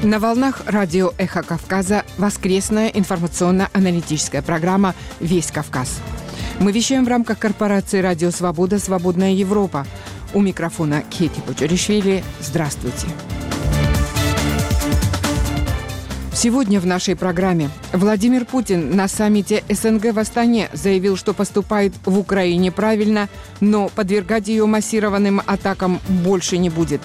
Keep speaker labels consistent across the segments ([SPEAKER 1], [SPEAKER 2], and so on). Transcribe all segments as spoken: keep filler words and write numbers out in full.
[SPEAKER 1] На волнах радио «Эхо Кавказа» воскресная информационно-аналитическая программа «Весь Кавказ». Мы вещаем в рамках корпорации «Радио Свобода. Свободная Европа». У микрофона Кети Почеришвили. Здравствуйте. Сегодня в нашей программе Владимир Путин на саммите СНГ в Астане заявил, что поступает в Украине правильно, но подвергать ее массированным атакам больше не будет.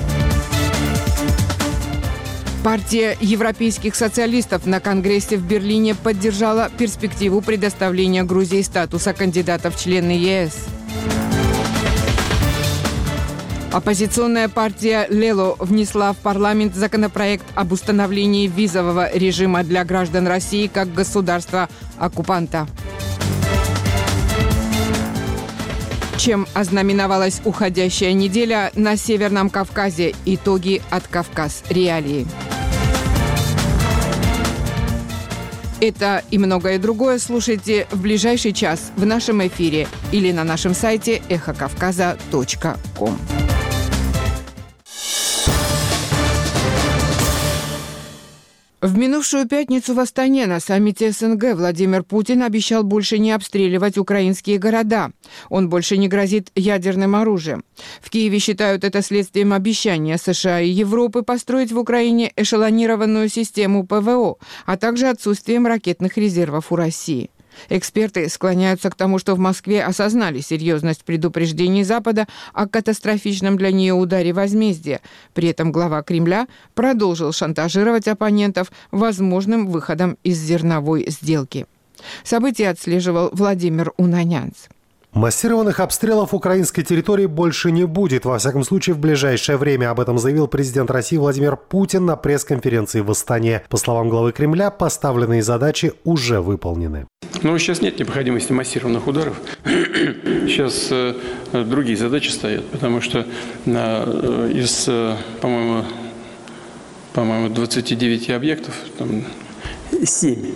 [SPEAKER 1] Партия европейских социалистов на Конгрессе в Берлине поддержала перспективу предоставления Грузии статуса кандидата в члены ЕС. Оппозиционная партия «Лело» внесла в парламент законопроект об установлении визового режима для граждан России как государства-оккупанта. Чем ознаменовалась уходящая неделя на Северном Кавказе? Итоги от «Кавказ Реалии». Это и многое другое слушайте в ближайший час в нашем эфире или на нашем сайте эхо кавказа точка ком. В минувшую пятницу в Астане на саммите СНГ Владимир Путин обещал больше не обстреливать украинские города. Он больше не грозит ядерным оружием. В Киеве считают это следствием обещания США и Европы построить в Украине эшелонированную систему ПВО, а также отсутствием ракетных резервов у России. Эксперты склоняются к тому, что в Москве осознали серьезность предупреждений Запада о катастрофичном для нее ударе возмездия. При этом глава Кремля продолжил шантажировать оппонентов возможным выходом из зерновой сделки. События отслеживал Владимир Унанянц.
[SPEAKER 2] Массированных обстрелов украинской территории больше не будет, во всяком случае в ближайшее время. Об этом заявил президент России Владимир Путин на пресс-конференции в Астане. По словам главы Кремля, поставленные задачи уже выполнены.
[SPEAKER 3] Но сейчас нет необходимости массированных ударов. Сейчас э, другие задачи стоят, потому что э, из, э, по-моему, по-моему, двадцати девяти объектов, там, семь.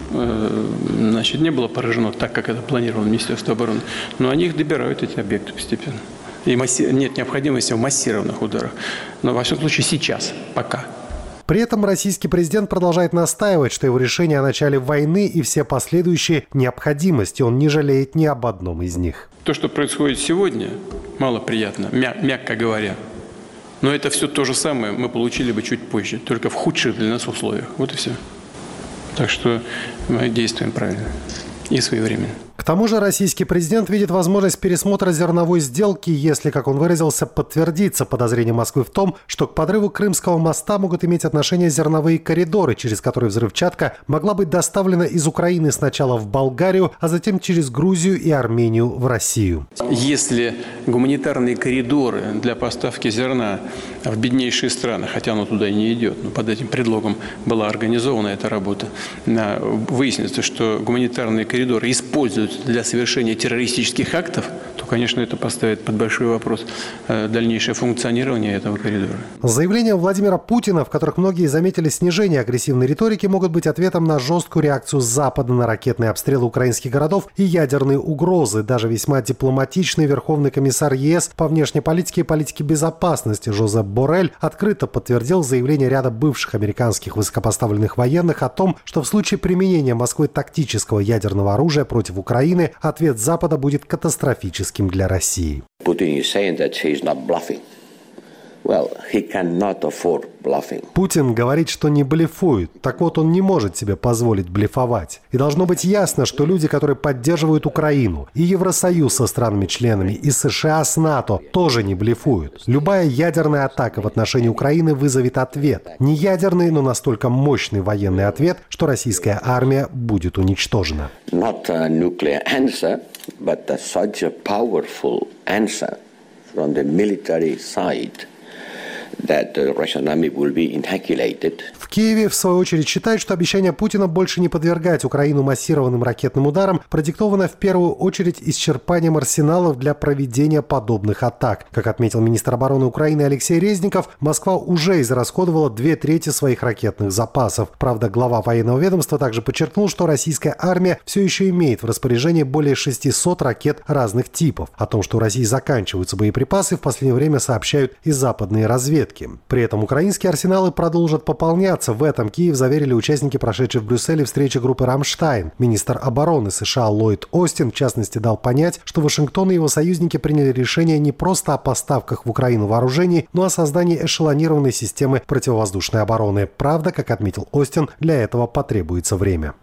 [SPEAKER 3] Значит, не было поражено так, как это планировало Министерство обороны. Но они их добирают, эти объекты, постепенно. И масси... нет необходимости в массированных ударах. Но, во всяком случае, сейчас, пока.
[SPEAKER 2] При этом российский президент продолжает настаивать, что его решение о начале войны и все последующие необходимости, он не жалеет ни об одном из них.
[SPEAKER 3] То, что происходит сегодня, малоприятно, мя... мягко говоря. Но это все то же самое мы получили бы чуть позже, только в худших для нас условиях. Вот и все. Так что мы действуем правильно и своевременно.
[SPEAKER 2] К тому же российский президент видит возможность пересмотра зерновой сделки, если, как он выразился, подтвердится подозрение Москвы в том, что к подрыву Крымского моста могут иметь отношение зерновые коридоры, через которые взрывчатка могла быть доставлена из Украины сначала в Болгарию, а затем через Грузию и Армению в Россию.
[SPEAKER 3] Если гуманитарные коридоры для поставки зерна в беднейшие страны, хотя оно туда и не идет, но под этим предлогом была организована эта работа, выяснится, что гуманитарные коридоры используют для совершения террористических актов, то, конечно, это поставит под большой вопрос дальнейшее функционирование этого коридора.
[SPEAKER 2] Заявления Владимира Путина, в которых многие заметили снижение агрессивной риторики, могут быть ответом на жесткую реакцию Запада на ракетные обстрелы украинских городов и ядерные угрозы. Даже весьма дипломатичный верховный комиссар ЕС по внешней политике и политике безопасности Жозеп Боррель открыто подтвердил заявление ряда бывших американских высокопоставленных военных о том, что в случае применения Москвой тактического ядерного оружия против Украины ответ Запада будет катастрофическим для России. Путин говорит, что не блефует. Так вот, он не может себе позволить блефовать. И должно быть ясно, что люди, которые поддерживают Украину, и Евросоюз со странами-членами, и США с НАТО, тоже не блефуют. Любая ядерная атака в отношении Украины вызовет ответ. Не ядерный, но настолько мощный военный ответ, что российская армия будет уничтожена.
[SPEAKER 4] Not a nuclear answer, but a such a powerful answer from the military side. That the Russian army will be inoculated.
[SPEAKER 2] В Киеве, в свою очередь, считают, что обещание Путина больше не подвергать Украину массированным ракетным ударам продиктовано в первую очередь исчерпанием арсеналов для проведения подобных атак. Как отметил министр обороны Украины Алексей Резников, Москва уже израсходовала две трети своих ракетных запасов. Правда, глава военного ведомства также подчеркнул, что российская армия все еще имеет в распоряжении более шестисот ракет разных типов. О том, что у России заканчиваются боеприпасы, в последнее время сообщают и западные разведки. разведки. При этом украинские арсеналы продолжат пополняться. В этом Киев заверили участники прошедшей в Брюсселе встречи группы «Рамштайн». Министр обороны США Ллойд Остин, в частности, дал понять, что Вашингтон и его союзники приняли решение не просто о поставках в Украину вооружений, но о создании эшелонированной системы противовоздушной обороны. Правда, как отметил Остин, для этого потребуется время.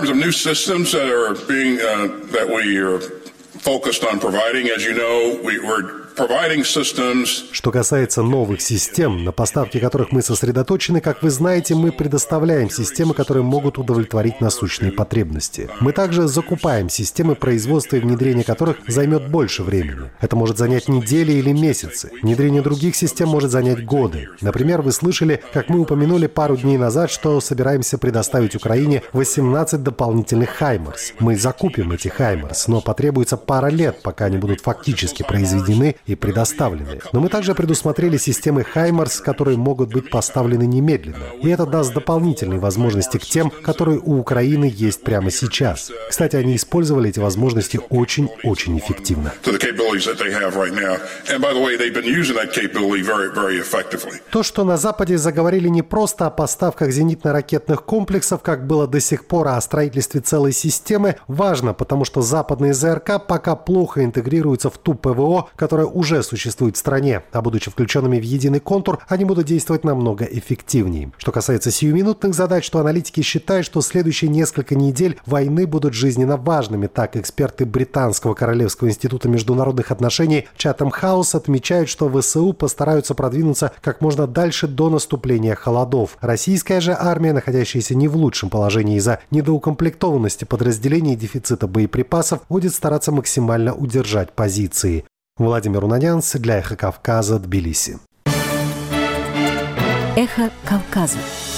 [SPEAKER 2] Что касается новых систем, на поставке которых мы сосредоточены, как вы знаете, мы предоставляем системы, которые могут удовлетворить насущные потребности. Мы также закупаем системы, производства и внедрения которых займет больше времени. Это может занять недели или месяцы. Внедрение других систем может занять годы. Например, вы слышали, как мы упомянули пару дней назад, что собираемся предоставить Украине восемнадцать дополнительных «Хаймарс». Мы закупим эти «Хаймарс», но потребуется пара лет, пока они будут фактически произведены и предоставлены. Но мы также предусмотрели системы «Хаймарс», которые могут быть поставлены немедленно. И это даст дополнительные возможности к тем, которые у Украины есть прямо сейчас. Кстати, они использовали эти возможности очень-очень эффективно. То, что на Западе заговорили не просто о поставках зенитно-ракетных комплексов, как было до сих пор, а о строительстве целой системы, важно, потому что западные ЗРК пока плохо интегрируются в ту ПВО, которая уже существует в стране, а будучи включенными в единый контур, они будут действовать намного эффективнее. Что касается сиюминутных задач, то аналитики считают, что следующие несколько недель войны будут жизненно важными. Так, эксперты Британского Королевского института международных отношений Chatham House отмечают, что ВСУ постараются продвинуться как можно дальше до наступления холодов. Российская же армия, находящаяся не в лучшем положении из-за недоукомплектованности подразделений и дефицита боеприпасов, будет стараться максимально удержать позиции. Владимир Унанянц для «Эхо Кавказа», Тбилиси.
[SPEAKER 5] «Эхо Кавказа».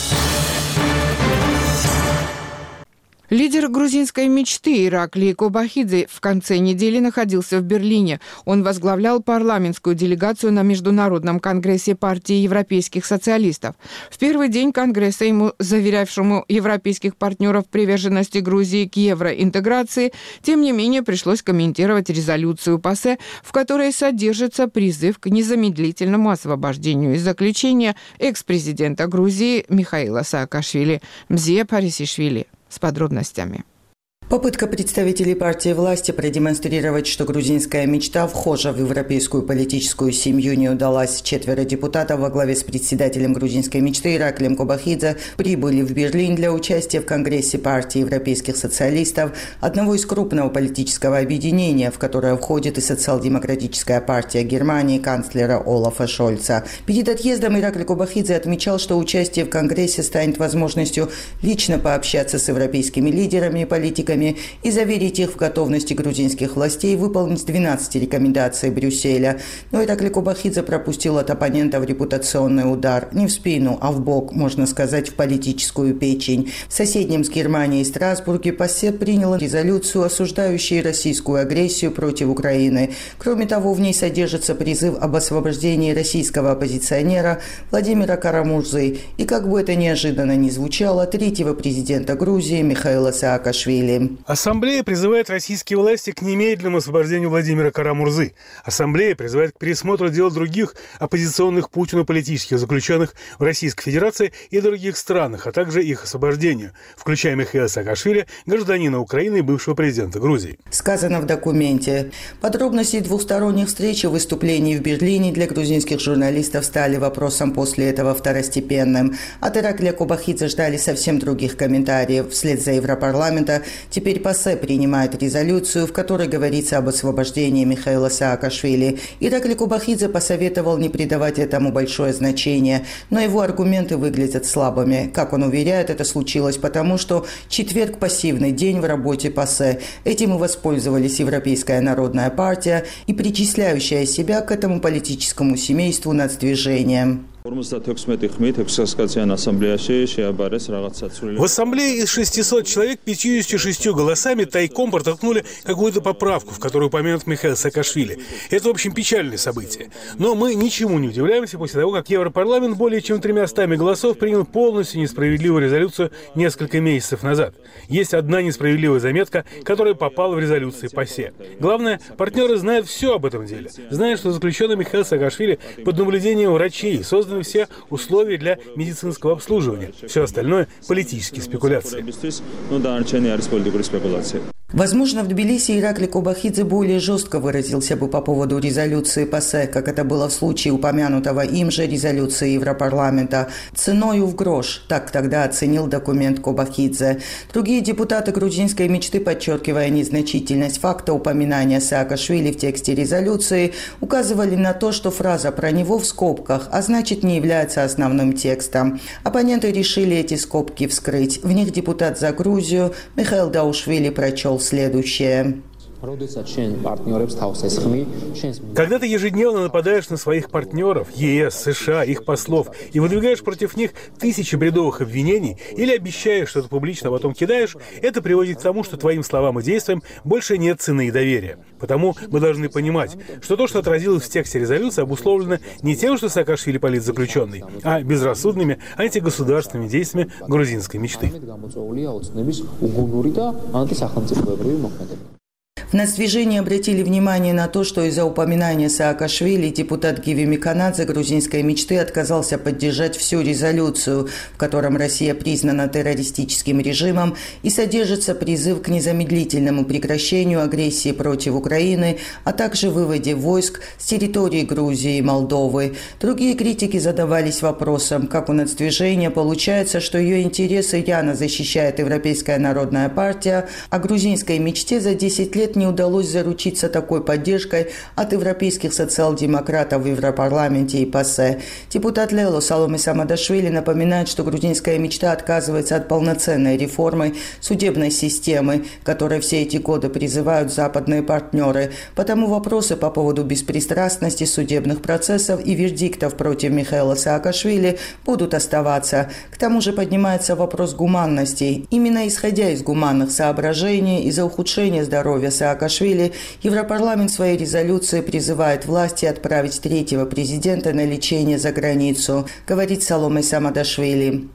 [SPEAKER 1] Лидер грузинской мечты Ираклий Кобахидзе в конце недели находился в Берлине. Он возглавлял парламентскую делегацию на Международном конгрессе партии европейских социалистов. В первый день конгресса ему, заверявшему европейских партнеров приверженности Грузии к евроинтеграции, тем не менее пришлось комментировать резолюцию ПАСЕ, в которой содержится призыв к незамедлительному освобождению из заключения экс-президента Грузии Михаила Саакашвили. Мзия Парисишвили с подробностями.
[SPEAKER 6] Попытка представителей партии власти продемонстрировать, что грузинская мечта вхожа в европейскую политическую семью, не удалась. Четверо депутатов во главе с председателем грузинской мечты Ираклием Кобахидзе прибыли в Берлин для участия в Конгрессе партии европейских социалистов, одного из крупного политического объединения, в которое входит и социал-демократическая партия Германии канцлера Олафа Шольца. Перед отъездом Ираклий Кобахидзе отмечал, что участие в Конгрессе станет возможностью лично пообщаться с европейскими лидерами и политиками и заверить их в готовности грузинских властей выполнить двенадцать рекомендаций Брюсселя. Но Ираклий Кобахидзе пропустил от оппонентов репутационный удар. Не в спину, а в бок, можно сказать, в политическую печень. В соседнем с Германией Страсбурге ПАСЕ принял резолюцию, осуждающую российскую агрессию против Украины. Кроме того, в ней содержится призыв об освобождении российского оппозиционера Владимира Карамурзы и, как бы это неожиданно ни звучало, третьего президента Грузии Михаила Саакашвили.
[SPEAKER 7] Ассамблея призывает российские власти к немедленному освобождению Владимира Карамурзы. Ассамблея призывает к пересмотру дел других оппозиционных Путину политических заключенных в Российской Федерации и других странах, а также их освобождению, включая Михаила Саакашвили, гражданина Украины и бывшего президента Грузии.
[SPEAKER 6] Сказано в документе. Подробности двухсторонних встреч и выступлений в Берлине для грузинских журналистов стали вопросом после этого второстепенным. От Ираклия Кобахидзе ждали совсем других комментариев. Вслед за Европарламента теперь ПАСЕ принимает резолюцию, в которой говорится об освобождении Михаила Саакашвили. Ираклий Кобахидзе посоветовал не придавать этому большое значение, но его аргументы выглядят слабыми. Как он уверяет, это случилось потому, что четверг – пассивный день в работе ПАСЕ. Этим и воспользовались Европейская народная партия и причисляющая себя к этому политическому семейству нацдвижением.
[SPEAKER 7] В ассамблее из шестисот человек пятьюдесятью шестью голосами тайком протолкнули какую-то поправку, в которую упомянут Михаил Саакашвили. Это, в общем, печальное событие. Но мы ничему не удивляемся после того, как Европарламент более чем тремя стами голосов принял полностью несправедливую резолюцию несколько месяцев назад. Есть одна несправедливая заметка, которая попала в резолюции ПАСЕ. Главное, партнеры знают все об этом деле. Знают, что заключенный Михаил Саакашвили под наблюдением врачей, созданных созданы все условия для медицинского обслуживания. Все остальное – политические спекуляции.
[SPEAKER 6] Возможно, в Тбилиси Ираклий Кобахидзе более жестко выразился бы по поводу резолюции ПАСЕ, как это было в случае упомянутого им же резолюции Европарламента, ценою в грош, так тогда оценил документ Кобахидзе. Другие депутаты грузинской мечты, подчеркивая незначительность факта упоминания Саакашвили в тексте резолюции, указывали на то, что фраза про него в скобках, а значит не является основным текстом. Оппоненты решили эти скобки вскрыть. В них депутат за Грузию Михаил Даушвили прочел следующее.
[SPEAKER 7] Когда ты ежедневно нападаешь на своих партнеров, ЕС, США, их послов, и выдвигаешь против них тысячи бредовых обвинений или обещаешь что-то публично, а потом кидаешь, это приводит к тому, что твоим словам и действиям больше нет цены и доверия. Потому мы должны понимать, что то, что отразилось в тексте резолюции, обусловлено не тем, что Саакашвили политзаключенный, а безрассудными антигосударственными действиями грузинской мечты.
[SPEAKER 6] В нацдвижении обратили внимание на то, что из-за упоминания Саакашвили депутат Гиви Миканадзе грузинской мечты отказался поддержать всю резолюцию, в котором Россия признана террористическим режимом и содержится призыв к незамедлительному прекращению агрессии против Украины, а также выводе войск с территории Грузии и Молдовы. Другие критики задавались вопросом, как у нацдвижения получается, что ее интересы рьяно защищает Европейская народная партия, а грузинской мечте за десять лет не удалось заручиться такой поддержкой от европейских социал-демократов в Европарламенте и ПАСЕ. Депутат Лело Саломе Самадашвили напоминает, что грузинская мечта отказывается от полноценной реформы судебной системы, которой все эти годы призывают западные партнеры. Потому вопросы по поводу беспристрастности судебных процессов и вердиктов против Михаила Саакашвили будут оставаться. К тому же поднимается вопрос гуманности. Именно исходя из гуманных соображений из-за ухудшения здоровья Саакашвили, Европарламент в своей резолюции призывает власти отправить третьего президента на лечение за границу, говорит Саломе Самадашвили.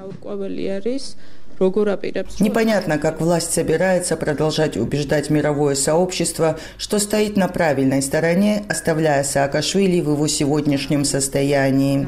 [SPEAKER 6] Непонятно, как власть собирается продолжать убеждать мировое сообщество, что стоит на правильной стороне, оставляя Саакашвили в его сегодняшнем состоянии.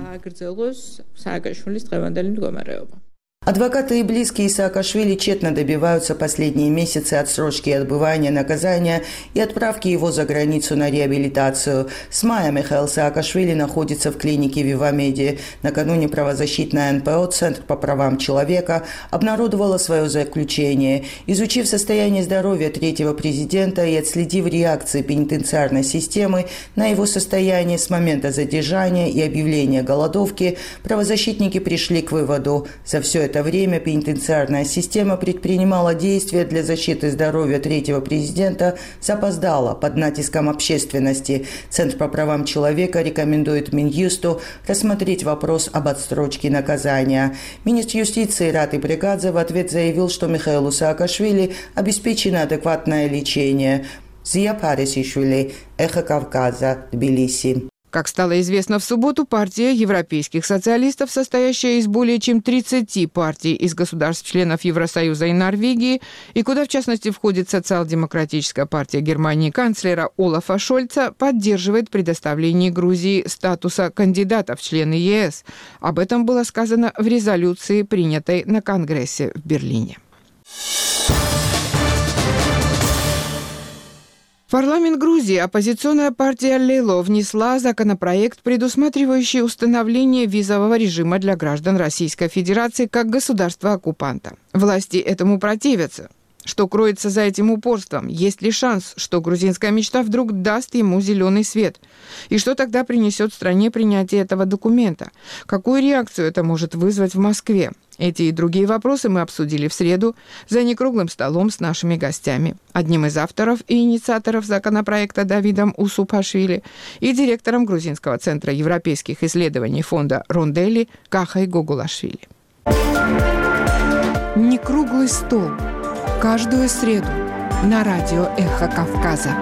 [SPEAKER 6] Адвокаты и близкие Саакашвили тщетно добиваются последние месяцы отсрочки отбывания наказания и отправки его за границу на реабилитацию. С мая Михаил Саакашвили находится в клинике Вивамеди. Накануне правозащитная эн пэ о «Центр по правам человека» обнародовала свое заключение. Изучив состояние здоровья третьего президента и отследив реакции пенитенциарной системы на его состояние с момента задержания и объявления голодовки, правозащитники пришли к выводу: за все это время пенитенциарная система предпринимала действия для защиты здоровья третьего президента запоздала под натиском общественности. Центр по правам человека рекомендует Минюсту рассмотреть вопрос об отсрочке наказания. Министр юстиции Рати Бригадзе в ответ заявил, что Михаилу Саакашвили обеспечено адекватное лечение. Зия Парисишвили, Эхо Кавказа, Тбилиси.
[SPEAKER 1] Как стало известно в субботу, партия европейских социалистов, состоящая из более чем тридцати партий из государств-членов Евросоюза и Норвегии, и куда в частности входит социал-демократическая партия Германии канцлера Олафа Шольца, поддерживает предоставление Грузии статуса кандидата в члены е эс. Об этом было сказано в резолюции, принятой на Конгрессе в Берлине. В парламент Грузии оппозиционная партия Лело внесла законопроект, предусматривающий установление визового режима для граждан Российской Федерации как государства-оккупанта. Власти этому противятся. Что кроется за этим упорством? Есть ли шанс, что грузинская мечта вдруг даст ему зеленый свет? И что тогда принесет стране принятие этого документа? Какую реакцию это может вызвать в Москве? Эти и другие вопросы мы обсудили в среду за некруглым столом с нашими гостями. Одним из авторов и инициаторов законопроекта Давидом Усупашвили и директором Грузинского центра европейских исследований фонда Ронделли Кахой Гогулашвили. Некруглый стол. Каждую среду на радио «Эхо Кавказа».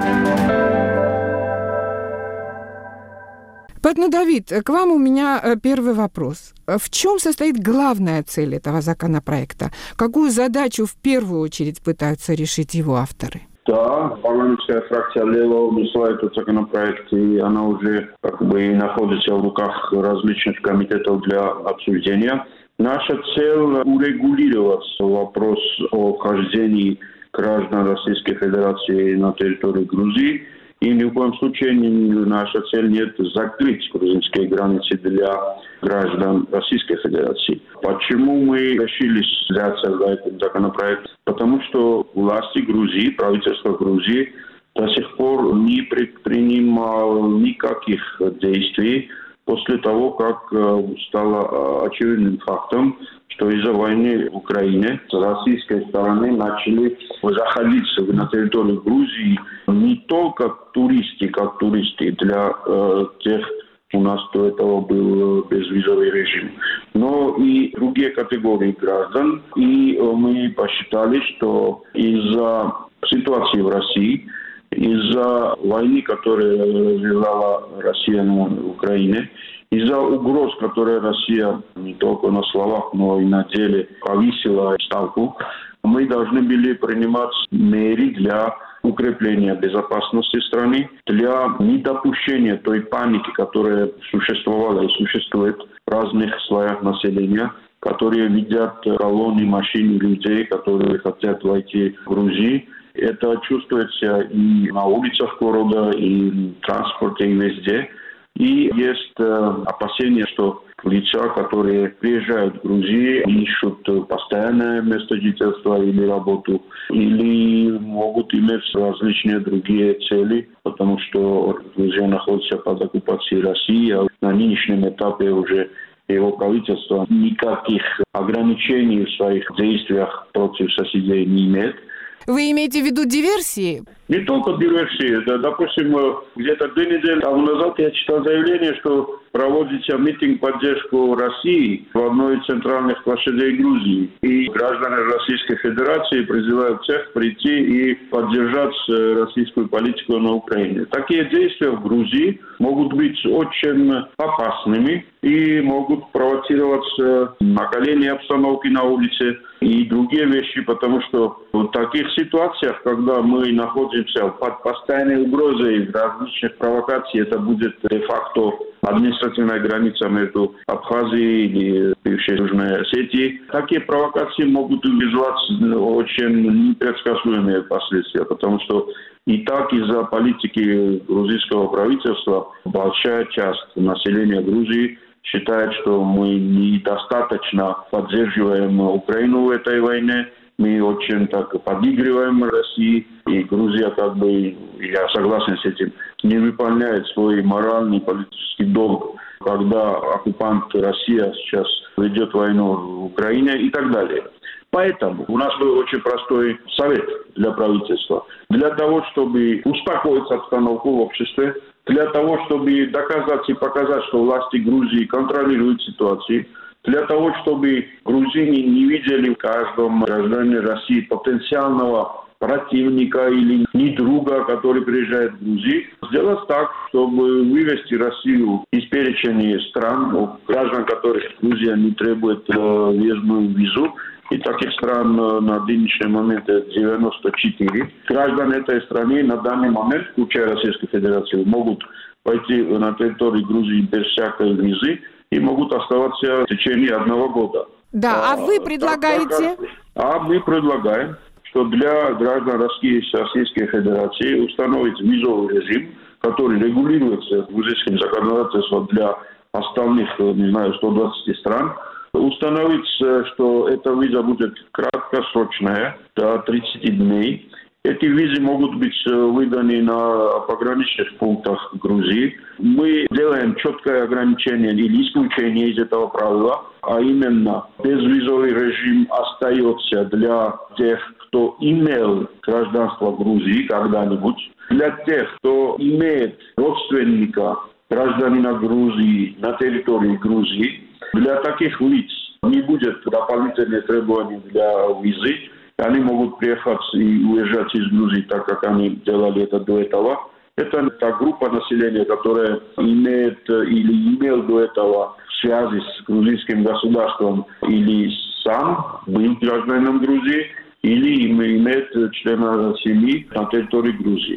[SPEAKER 1] Поэтому, Давид, к вам у меня первый вопрос. В чем состоит главная цель этого законопроекта? Какую задачу в первую очередь пытаются решить его авторы?
[SPEAKER 5] Да, парламентская фракция Лева внесла этот законопроект, и она уже как бы находится в руках различных комитетов для обсуждения. Наша цель урегулировать вопрос о вхождении граждан Российской Федерации на территорию Грузии. И ни в коем случае наша цель нет закрыть грузинские границы для граждан Российской Федерации. Почему мы решили взяться за этот законопроект? Потому что власти Грузии, правительство Грузии до сих пор не предпринимало никаких действий после того, как стало очевидным фактом, что из-за войны в Украине с российской стороны начали заходить на территорию Грузии не только туристы, как туристы для э, тех, у нас до этого был безвизовый режим, но и другие категории граждан. И мы посчитали, что из-за ситуации в России, из-за войны, которую развивала Россия на Украине, из-за угроз, которые Россия не только на словах, но и на деле повысила ставку, мы должны были принимать меры для укрепления безопасности страны, для недопущения той паники, которая существовала и существует в разных слоях населения, которые видят колонны машин людей, которые хотят войти в Грузию. Это чувствуется и на улицах города, и в транспорте, и везде. И есть э, опасения, что лица, которые приезжают в Грузию, ищут постоянное место жительства или работу, или могут иметь различные другие цели, потому что Грузия находится под оккупацией России, а на нынешнем этапе уже его правительство никаких ограничений в своих действиях против соседей не имеет.
[SPEAKER 1] Вы имеете в виду диверсии?
[SPEAKER 5] Не только диверсии. Да, допустим, где-то две недели назад я читал заявление, что проводится митинг в поддержку России в одной из центральных площадей Грузии. И граждане Российской Федерации призывают всех прийти и поддержать российскую политику на Украине. Такие действия в Грузии могут быть очень опасными и могут провоцировать накаление обстановки на улице и другие вещи, потому что в таких ситуациях, когда мы находимся под постоянной угрозой различных провокаций, это будет де-факто административная граница между Абхазией и бывшей Южной Осетией. Такие провокации могут вызвать очень непредсказуемые последствия, потому что и так из-за политики грузинского правительства большая часть населения Грузии считает, что мы недостаточно поддерживаем Украину в этой войне. Мы очень так подыгрываем России, и Грузия, как бы, я согласен с этим, не выполняет свой моральный политический долг, когда оккупант Россия сейчас ведет войну в Украине и так далее. Поэтому у нас был очень простой совет для правительства. Для того, чтобы успокоить обстановку в обществе, для того, чтобы доказать и показать, что власти Грузии контролируют ситуацию, для того, чтобы грузины не видели в каждом гражданина России потенциального противника или не друга, который приезжает в Грузию, сделать так, чтобы вывести Россию из перечня стран, граждан которых Грузия не требует э, въездную визу. И таких стран на нынешний момент девяносто четыре. Граждане этой страны на данный момент, включая Российскую Федерацию, могут пойти на территорию Грузии без всякой визы и могут оставаться в течение одного года.
[SPEAKER 1] Да, а, а вы предлагаете?
[SPEAKER 5] Так, так, а мы предлагаем, что для граждан Российской Федерации установить визовый режим, который регулируется грузинским законодательством для остальных, не знаю, сто двадцать стран, установить, что эта виза будет краткосрочная, до тридцати дней. Эти визы могут быть выданы на пограничных пунктах Грузии. Мы делаем четкое ограничение или исключение из этого правила, а именно безвизовый режим остается для тех, кто имел гражданство Грузии когда-нибудь, для тех, кто имеет родственника гражданина Грузии на территории Грузии. Для таких лиц не будет дополнительных требований для визы. Они могут приехать и уезжать из Грузии, так как они делали это до этого. Это та группа населения, которая имеет или имел до этого связи с грузинским государством или сам был гражданином Грузии, или имеет члена семьи на территории Грузии.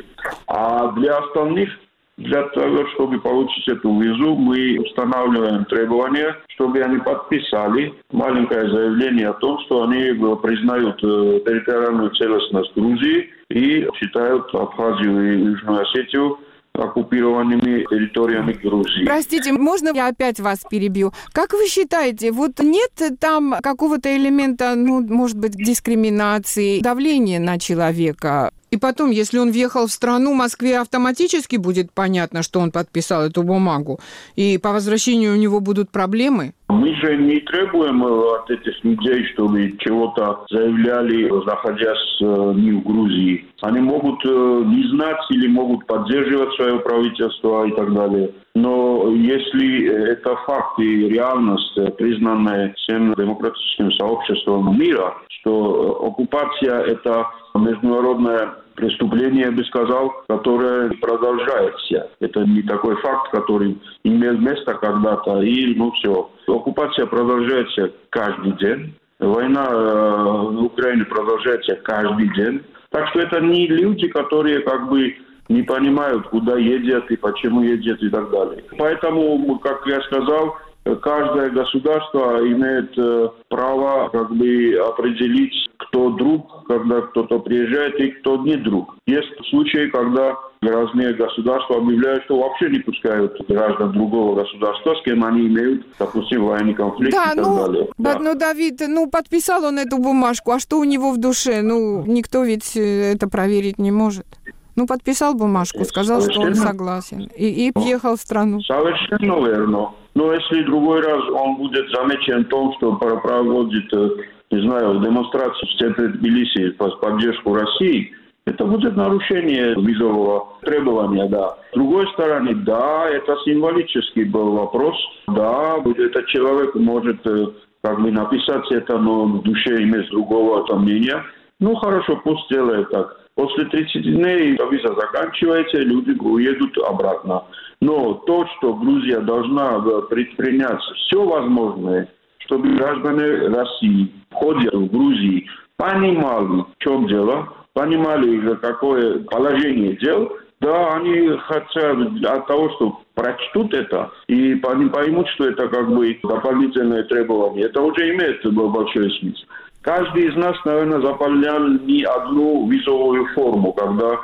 [SPEAKER 5] А для остальных, для того, чтобы получить эту визу, мы устанавливаем требования, чтобы они подписали маленькое заявление о том, что они признают территориальную целостность Грузии и считают Абхазию и Южную Осетию оккупированными территориями Грузии.
[SPEAKER 1] Простите, можно я опять вас перебью? Как вы считаете, вот нет там какого-то элемента, ну, может быть, дискриминации, давления на человека? И потом, если он въехал в страну, Москве автоматически будет понятно, что он подписал эту бумагу, и по возвращению у него будут проблемы?
[SPEAKER 5] Мы же не требуем от этих людей, чтобы чего-то заявляли, находясь не в Грузии. Они могут не знать или могут поддерживать свое правительство и так далее. Но если это факт и реальность, признанная всем демократическим сообществом мира, что оккупация – это международное преступление, я бы сказал, которое продолжается. Это не такой факт, который имел место когда-то, и ну все. Оккупация продолжается каждый день. Война в Украине продолжается каждый день. Так что это не люди, которые как бы не понимают, куда едят и почему едят и так далее. Поэтому, как я сказал, каждое государство имеет право как бы определить, кто друг, когда кто-то приезжает и кто не друг. Есть случаи, когда разные государства объявляют, что вообще не пускают граждан другого государства, с кем они имеют, допустим, военный конфликт
[SPEAKER 1] да,
[SPEAKER 5] и так
[SPEAKER 1] ну,
[SPEAKER 5] далее.
[SPEAKER 1] Да, ну, Давид, ну, подписал он эту бумажку, а что у него в душе? Ну, никто ведь это проверить не может. Ну, подписал бумажку, сказал, совершенно, что он согласен, и, и въехал в страну.
[SPEAKER 5] Совершенно верно. Но если другой раз он будет замечен в том, что проводит, не знаю, демонстрацию в центре Тбилиси в поддержку России, это будет нарушение визового требования, да. С другой стороны, да, это символический был вопрос. Да, этот человек может как бы написать это, но в душе иметь другого там мнения. Ну, хорошо, пусть делает так. После тридцати дней виза заканчивается, люди уедут обратно. Но то, что Грузия должна предпринять все возможное, чтобы граждане России, входя в Грузию, понимали, в чем дело, понимали, какое положение дел, да, они хотят от того, что прочтут это и поймут, что это как бы дополнительное требование. Это уже имеет большой смысл. Каждый из нас, наверное, заполнял не одну визовую форму, когда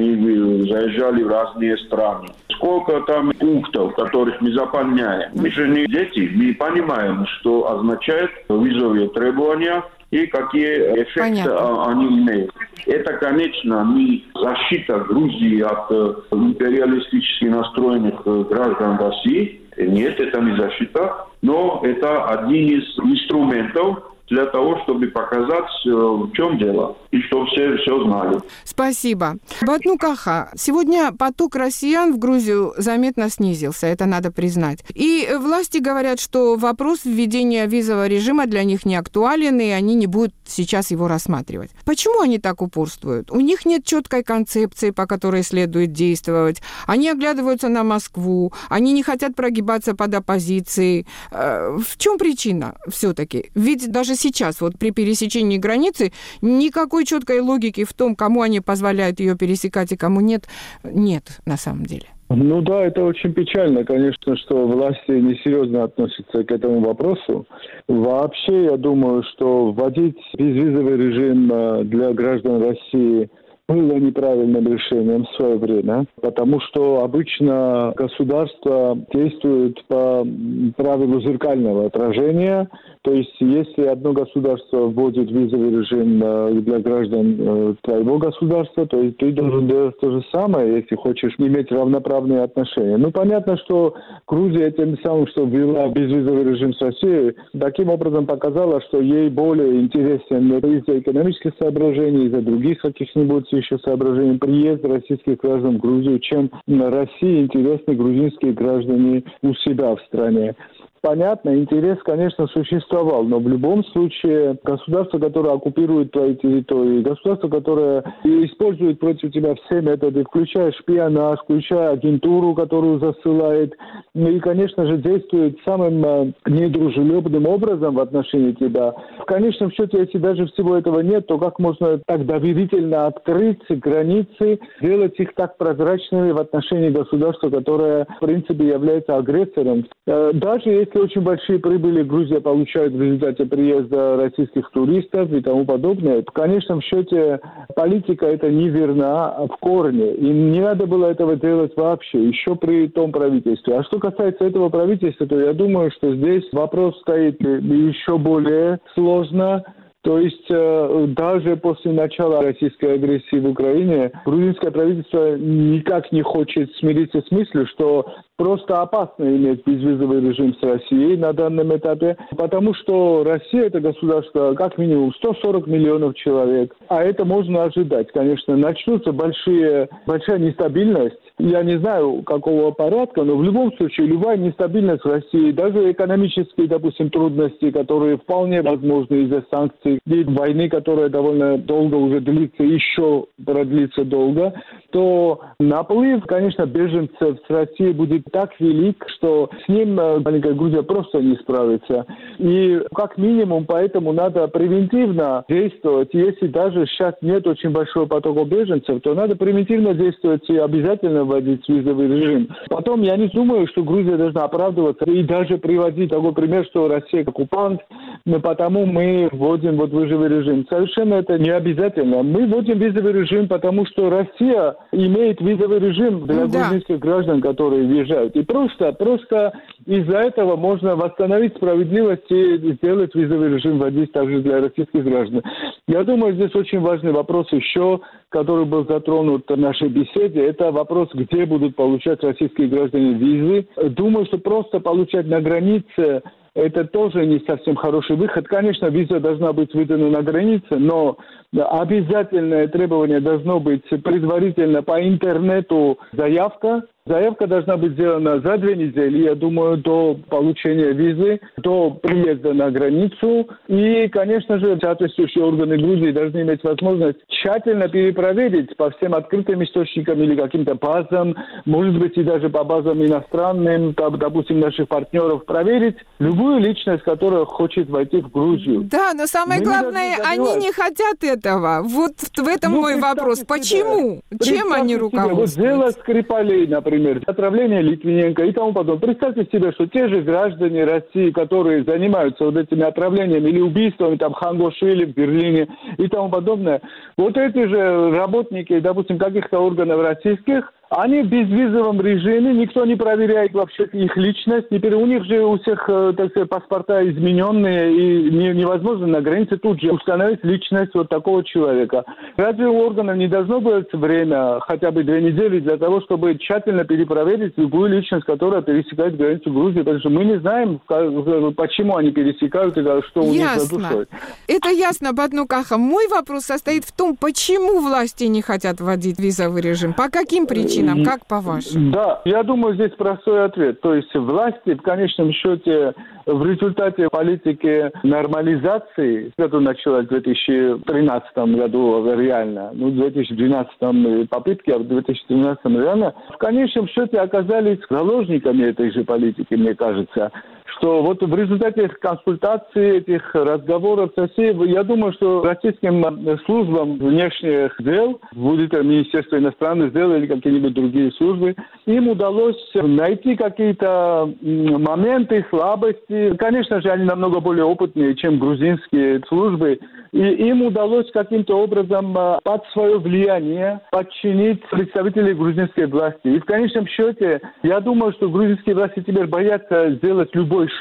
[SPEAKER 5] мы заезжали в разные страны. Сколько там пунктов, которых мы заполняем. Мы же не дети, мы понимаем, что означает визовые требования и какие эффекты Понятно. Они имеют. Это, конечно, не защита Грузии от империалистически настроенных граждан России. Нет, это не защита, но это один из инструментов для того, чтобы показать, в чем дело, и чтобы все все знали.
[SPEAKER 1] Спасибо. Батну Каха, сегодня поток россиян в Грузию заметно снизился, это надо признать. И власти говорят, что вопрос введения визового режима для них не актуален, и они не будут сейчас его рассматривать. Почему они так упорствуют? У них нет четкой концепции, по которой следует действовать. Они оглядываются на Москву, они не хотят прогибаться под оппозицией. В чем причина все-таки? Ведь даже сейчас, вот при пересечении границы, никакой четкой логики в том, кому они позволяют ее пересекать и кому нет, нет на самом деле.
[SPEAKER 8] Ну да, это очень печально, конечно, что власти несерьезно относятся к этому вопросу. Вообще, я думаю, что вводить безвизовый режим для граждан России было неправильным решением в свое время, потому что обычно государство действует по правилу зеркального отражения. То есть, если одно государство вводит визовый режим для граждан твоего государства, то ты должен делать то же самое, если хочешь иметь равноправные отношения. Ну, понятно, что Грузия тем самым, что ввела безвизовый режим с Россией, таким образом показала, что ей более интересен из-за экономических соображений, из-за других каких-нибудь еще соображений приезд российских граждан в Грузию, чем России интересны грузинские граждане у себя в стране. понятно, интерес, конечно, существовал, но в любом случае государство, которое оккупирует твои территории, государство, которое использует против тебя все методы, включая шпионаж, включая агентуру, которую засылает, ну и, конечно же, действует самым э, недружелюбным образом в отношении тебя. В конечном счете, если даже всего этого нет, то как можно так доверительно открыть границы, сделать их так прозрачными в отношении государства, которое, в принципе, является агрессором? Э, даже если очень большие прибыли Грузия получает в результате приезда российских туристов и тому подобное, в конечном счете политика это неверна в корне. И не надо было этого делать вообще, еще при том правительстве. А что касается этого правительства, то я думаю, что здесь вопрос стоит еще более сложно. То есть э, даже после начала российской агрессии в Украине грузинское правительство никак не хочет смириться с мыслью, что просто опасно иметь безвизовый режим с Россией на данном этапе, потому что Россия – это государство как минимум сто сорок миллионов человек, а это можно ожидать. Конечно, начнутся большие, большая нестабильность. Я не знаю, какого порядка, но в любом случае любая нестабильность в России, даже экономические, допустим, трудности, которые вполне возможны из-за санкций, и войны, которая довольно долго уже длится, еще продлится долго, то наплыв, конечно, беженцев с России будет так велик, что с ним маленькая Грузия просто не справится. И как минимум поэтому надо превентивно действовать. Если даже сейчас нет очень большого потока беженцев, то надо превентивно действовать и обязательно вводить визовый режим. Потом я не думаю, что Грузия должна оправдываться и даже приводить такой пример, что Россия оккупант, но потому мы вводим вот визовый режим. Совершенно это не обязательно. Мы вводим визовый режим, потому что Россия имеет визовый режим для
[SPEAKER 1] да.
[SPEAKER 8] грузинских граждан, которые въезжают. И просто, просто из-за этого можно восстановить справедливость и сделать визовый режим вводить также для российских граждан. Я думаю, здесь очень важный вопрос еще, который был затронут в нашей беседе. Это вопрос, где будут получать российские граждане визы. Думаю, что просто получать на границе это тоже не совсем хороший выход. Конечно, виза должна быть выдана на границе, но обязательное требование должно быть предварительно по интернету заявка. Заявка должна быть сделана за две недели, я думаю, до получения визы, до приезда на границу. И, конечно же, соответствующие органы Грузии должны иметь возможность тщательно перепроверить по всем открытым источникам или каким-то базам, может быть, и даже по базам иностранным, там, допустим, наших партнеров, проверить любую личность, которая хочет войти в Грузию.
[SPEAKER 1] Да, но самое Мы главное, не они не хотят этого. Вот в этом ну, мой вопрос. Себе, Почему? Чем они руководствуются?
[SPEAKER 8] Вот дело Скрипалей, например, отравление Литвиненко и тому подобное. Представьте себе, что те же граждане России, которые занимаются вот этими отравлениями или убийствами, там, Хангошвили в Берлине и тому подобное, вот эти же работники, допустим, каких-то органов российских, они в безвизовом режиме, никто не проверяет вообще их личность. Теперь у них же у всех, так сказать, паспорта измененные, и не, невозможно на границе тут же установить личность вот такого человека. Разве у органов не должно быть время, хотя бы две недели, для того, чтобы тщательно перепроверить любую личность, которая пересекает границу Грузии? Потому что мы не знаем, почему они пересекают и что у
[SPEAKER 1] ясно.
[SPEAKER 8] них за душой.
[SPEAKER 1] Это ясно, Батнукаха. Мой вопрос состоит в том, почему власти не хотят вводить визовый режим? По каким причинам? Как по-вашему?
[SPEAKER 8] Да, я думаю, здесь простой ответ. То есть власти в конечном счете в результате политики нормализации, которая началась в две тысячи тринадцатом году реально, ну, в две тысячи двенадцатом попытки, а в две тысячи тринадцатом реально, в конечном счете оказались заложниками этой же политики, мне кажется. Что вот в результате этих консультаций, этих разговоров с Россией, я думаю, что российским службам внешних дел, будет это Министерство иностранных дел или какие-нибудь другие службы, им удалось найти какие-то моменты, слабости. Конечно же, они намного более опытные, чем грузинские службы, и им удалось каким-то образом под свое влияние подчинить представителей грузинской власти. И в конечном счете, я думаю, что грузинские власти теперь боятся сделать любой шаг,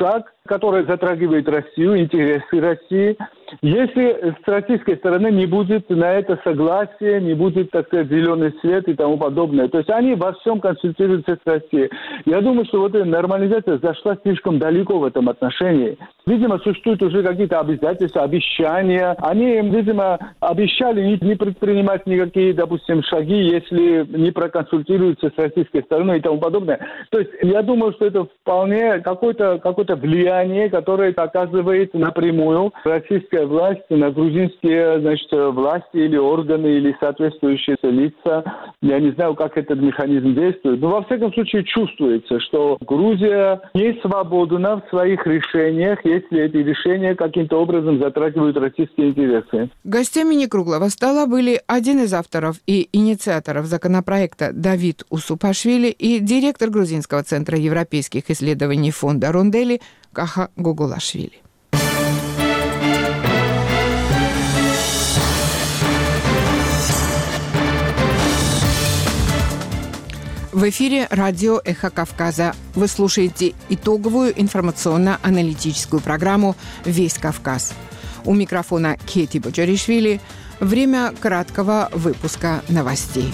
[SPEAKER 8] которая затрагивает Россию, интересы России. Если с российской стороны не будет на это согласия, не будет, так сказать, зеленый свет и тому подобное. То есть они во всем консультируются с Россией. Я думаю, что вот эта нормализация зашла слишком далеко в этом отношении. Видимо, существуют уже какие-то обязательства, обещания. Они, видимо, обещали не предпринимать никакие, допустим, шаги, если не проконсультируются с российской стороной и тому подобное. То есть я думаю, что это вполне какое-то, какое-то влияние, которое оказывает напрямую российская власть на грузинские, значит, власти или органы, или соответствующие лица. Я не знаю, как этот механизм действует. Но во всяком случае чувствуется, что Грузия не свободна в своих решениях, если эти решения каким-то образом затрагивают российские интересы.
[SPEAKER 1] Гостями некруглого стола были один из авторов и инициаторов законопроекта Давид Усупашвили и директор Грузинского центра европейских исследований фонда Рондели Каха Гугулашвили. В эфире радио «Эхо Кавказа». Вы слушаете итоговую информационно-аналитическую программу «Весь Кавказ». У микрофона Кети Боджаришвили. Время краткого выпуска новостей.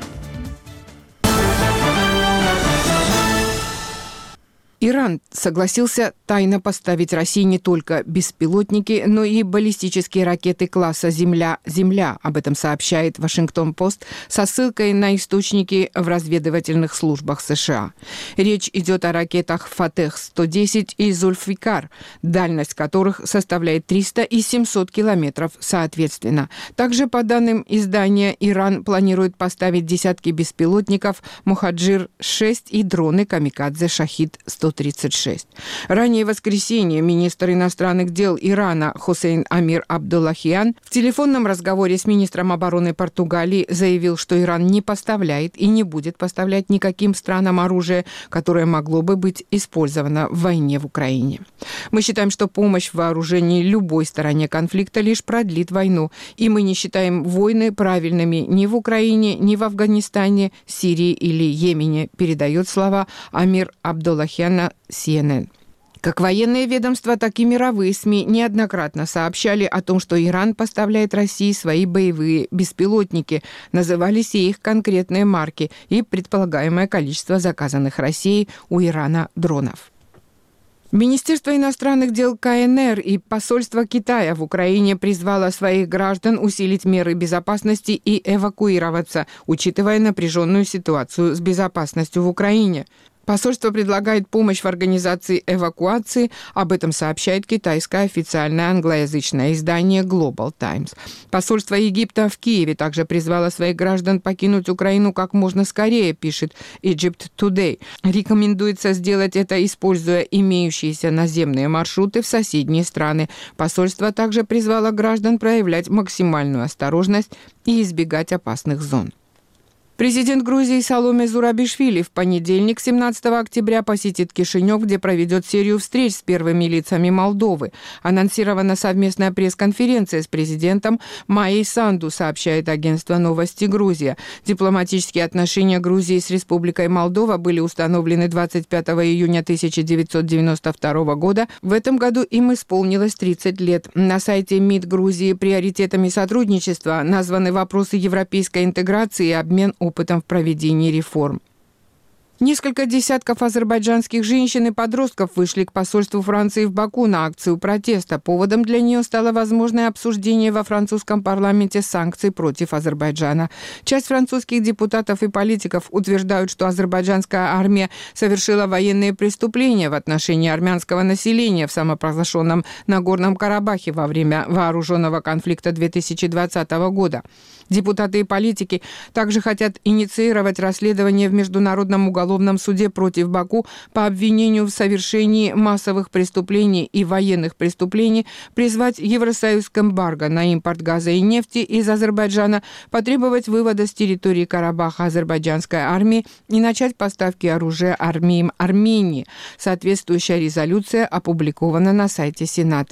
[SPEAKER 1] Иран согласился тайно поставить России не только беспилотники, но и баллистические ракеты класса «Земля-Земля». Об этом сообщает «Вашингтон-Пост» со ссылкой на источники в разведывательных службах США. Речь идет о ракетах «Фатех сто десять» и «Зульфикар», дальность которых составляет триста и семьсот километров соответственно. Также, по данным издания, Иран планирует поставить десятки беспилотников «Мухаджир шесть» и дроны «Камикадзе Шахид сто тридцать шесть. Ранее в воскресенье министр иностранных дел Ирана Хусейн Амир Абдуллахиан в телефонном разговоре с министром обороны Португалии заявил, что Иран не поставляет и не будет поставлять никаким странам оружие, которое могло бы быть использовано в войне в Украине. Мы считаем, что помощь в вооружении любой стороне конфликта лишь продлит войну, и мы не считаем войны правильными ни в Украине, ни в Афганистане, Сирии или Йемене, передает слова Амир Абдуллахиан си эн эн. Как военные ведомства, так и мировые СМИ неоднократно сообщали о том, что Иран поставляет России свои боевые беспилотники. Назывались и их конкретные марки и предполагаемое количество заказанных Россией у Ирана дронов. Министерство иностранных дел ка эн эр и посольство Китая в Украине призвало своих граждан усилить меры безопасности и эвакуироваться, учитывая напряженную ситуацию с безопасностью в Украине. Посольство предлагает помощь в организации эвакуации. Об этом сообщает китайское официальное англоязычное издание Global Times. Посольство Египта в Киеве также призвало своих граждан покинуть Украину как можно скорее, пишет Egypt Today. Рекомендуется сделать это, используя имеющиеся наземные маршруты в соседние страны. Посольство также призвало граждан проявлять максимальную осторожность и избегать опасных зон. Президент Грузии Саломе Зурабишвили в понедельник, семнадцатого октября, посетит Кишинев, где проведет серию встреч с первыми лицами Молдовы. Анонсирована совместная пресс-конференция с президентом Майей Санду, сообщает агентство «Новости Грузия». Дипломатические отношения Грузии с Республикой Молдова были установлены двадцать пятого июня тысяча девятьсот девяносто второго года. В этом году им исполнилось тридцать лет. На сайте МИД Грузии приоритетами сотрудничества названы вопросы европейской интеграции и обмен опытом в проведении реформ. Несколько десятков азербайджанских женщин и подростков вышли к посольству Франции в Баку на акцию протеста. Поводом для нее стало возможное обсуждение во французском парламенте санкций против Азербайджана. Часть французских депутатов и политиков утверждают, что азербайджанская армия совершила военные преступления в отношении армянского населения в самопровозглашенном Нагорном Карабахе во время вооруженного конфликта две тысячи двадцатого года. Депутаты и политики также хотят инициировать расследование в Международном уголовном суде против Баку по обвинению в совершении массовых преступлений и военных преступлений, призвать Евросоюз к эмбарго на импорт газа и нефти из Азербайджана, потребовать вывода с территории Карабаха азербайджанской армии и начать поставки оружия армиям Армении. Соответствующая резолюция опубликована на сайте Сената.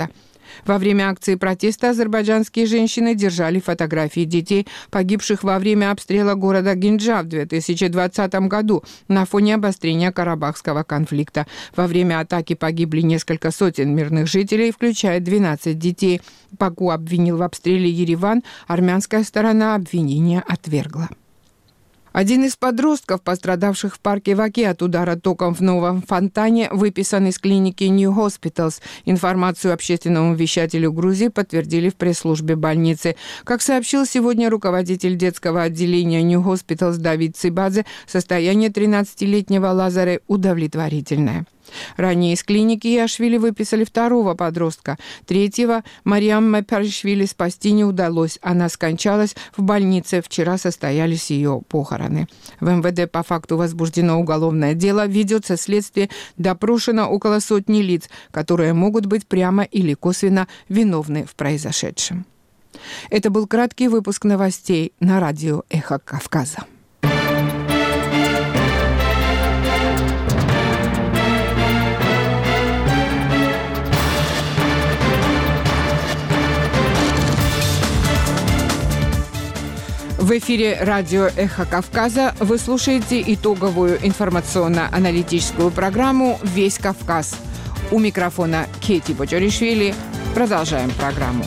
[SPEAKER 1] Во время акции протеста азербайджанские женщины держали фотографии детей, погибших во время обстрела города Гинджа в две тысячи двадцатом году на фоне обострения карабахского конфликта. Во время атаки погибли несколько сотен мирных жителей, включая двенадцать детей. Баку обвинил в обстреле Ереван, армянская сторона обвинения отвергла. Один из подростков, пострадавших в парке Ваки от удара током в новом фонтане, выписан из клиники New Hospitals. Информацию общественному вещателю Грузии подтвердили в пресс-службе больницы. Как сообщил сегодня руководитель детского отделения New Hospitals Давид Цибадзе, состояние тринадцатилетнего Лазары удовлетворительное. Ранее из клиники Иашвили выписали второго подростка. Третьего Мариам Мэпаришвили спасти не удалось. Она скончалась в больнице. Вчера состоялись ее похороны. В эм вэ дэ по факту возбуждено уголовное дело. Ведется следствие. Допрошено около сотни лиц, которые могут быть прямо или косвенно виновны в произошедшем. Это был краткий выпуск новостей на радио «Эхо Кавказа». В эфире радио «Эхо Кавказа» вы слушаете итоговую информационно-аналитическую программу «Весь Кавказ». У микрофона Кети Боджоришвили. Продолжаем программу.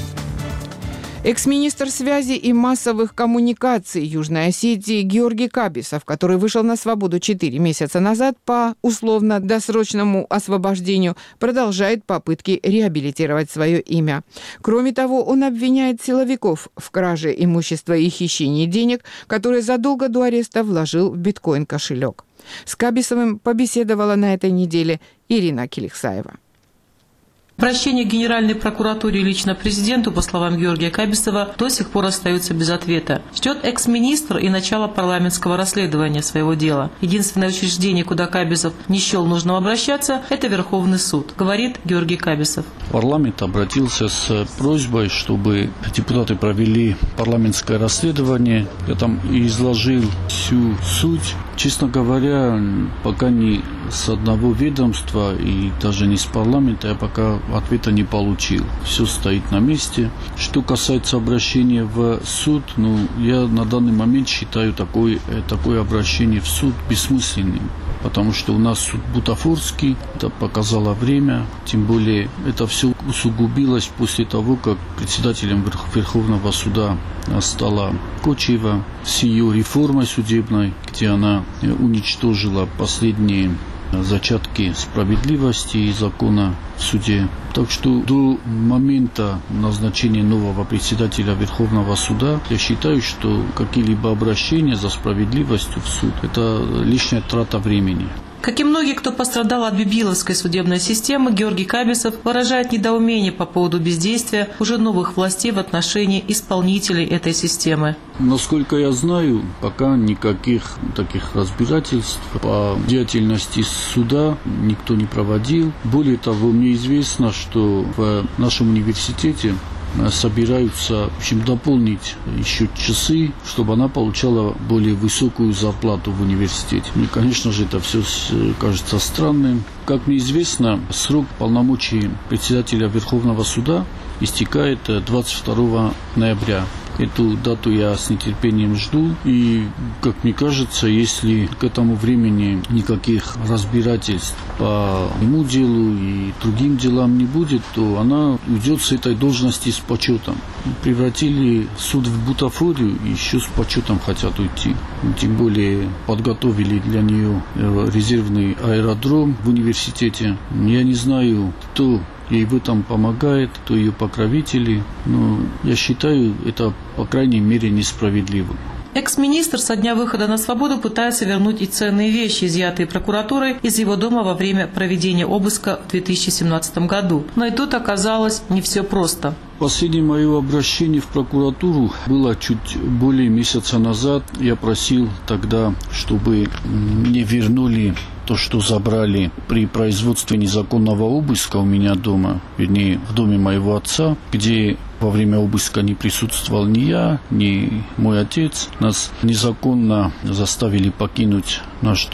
[SPEAKER 1] Экс-министр связи и массовых коммуникаций Южной Осетии Георгий Кабисов, который вышел на свободу четыре месяца назад по условно-досрочному освобождению, продолжает попытки реабилитировать свое имя. Кроме того, он обвиняет силовиков в краже имущества и хищении денег, которые задолго до ареста вложил в биткоин-кошелек. С Кабисовым побеседовала на этой неделе Ирина Киликсаева.
[SPEAKER 9] Обращение к Генеральной прокуратуре и лично президенту, по словам Георгия Кабисова, до сих пор остается без ответа. Ждет экс-министр и начало парламентского расследования своего дела. Единственное учреждение, куда Кабисов не счел нужным обращаться, это Верховный суд, говорит Георгий Кабисов.
[SPEAKER 10] Парламент обратился с просьбой, чтобы депутаты провели парламентское расследование. Я там изложил всю суть. Честно говоря, пока ни с одного ведомства и даже не с парламента я пока ответа не получил. Все стоит на месте. Что касается обращения в суд, ну, я на данный момент считаю такое, такое обращение в суд бессмысленным. Потому что у нас суд бутафорский, это показало время. Тем более это все усугубилось после того, как председателем Верховного суда стала Кочева с ее реформой судебной, где она уничтожила последние зачатки справедливости и закона в суде. Так что до момента назначения нового председателя Верховного суда я считаю, что какие-либо обращения за справедливостью в суд – это лишняя трата времени.
[SPEAKER 9] Как и многие, кто пострадал от бибиловской судебной системы, Георгий Кабисов выражает недоумение по поводу бездействия уже новых властей в отношении исполнителей этой системы.
[SPEAKER 10] Насколько я знаю, пока никаких таких разбирательств по деятельности суда никто не проводил. Более того, мне известно, что в нашем университете собираются, в общем, дополнить еще часы, чтобы она получала более высокую зарплату в университете. Мне, конечно же, это все кажется странным. Как мне известно, срок полномочий председателя Верховного суда истекает двадцать второго ноября. Эту дату я с нетерпением жду. И, как мне кажется, если к этому времени никаких разбирательств по ему делу и другим делам не будет, то она уйдет с этой должности с почетом. Превратили суд в бутафорию и еще с почетом хотят уйти. Тем более подготовили для нее резервный аэродром в университете. Я не знаю, кто ей в этом помогает, кто ее покровители. Но я считаю, это, по крайней мере, несправедливо.
[SPEAKER 9] Экс-министр со дня выхода на свободу пытается вернуть и ценные вещи, изъятые прокуратурой из его дома во время проведения обыска в две тысячи семнадцатом году. Но и тут оказалось не все просто.
[SPEAKER 10] Последнее мое обращение в прокуратуру было чуть более месяца назад. Я просил тогда, чтобы мне вернули то, что забрали при производстве незаконного обыска у меня дома, вернее, в доме моего отца, где во время обыска не присутствовал ни я, ни мой отец. Нас незаконно заставили покинуть наш дом.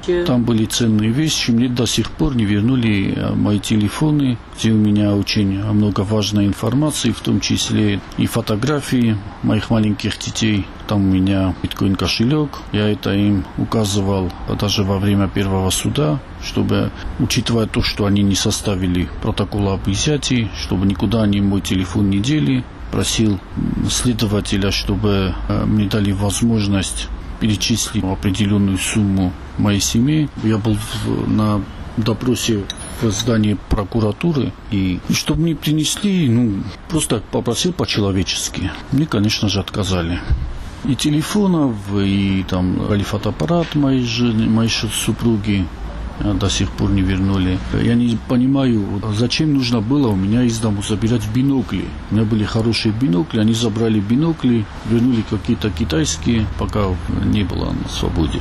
[SPEAKER 10] Там были ценные вещи. Мне до сих пор не вернули мои телефоны, где у меня очень много важной информации, в том числе и фотографии моих маленьких детей. Там у меня биткоин-кошелек. Я это им указывал даже во время первого суда, чтобы, учитывая то, что они не составили протокола об изъятии, чтобы никуда они мой телефон не дели, просил следователя, чтобы мне дали возможность перечислить определенную сумму моей семье. Я был в, на допросе в здании прокуратуры, и чтобы мне принесли, ну, просто попросил по-человечески. Мне, конечно же, отказали. И телефонов, и там фотоаппарат моей жены, моей супруги до сих пор не вернули. Я не понимаю, зачем нужно было у меня из дому забирать бинокли. У меня были хорошие бинокли, они забрали бинокли, вернули какие-то китайские, пока не было на свободе.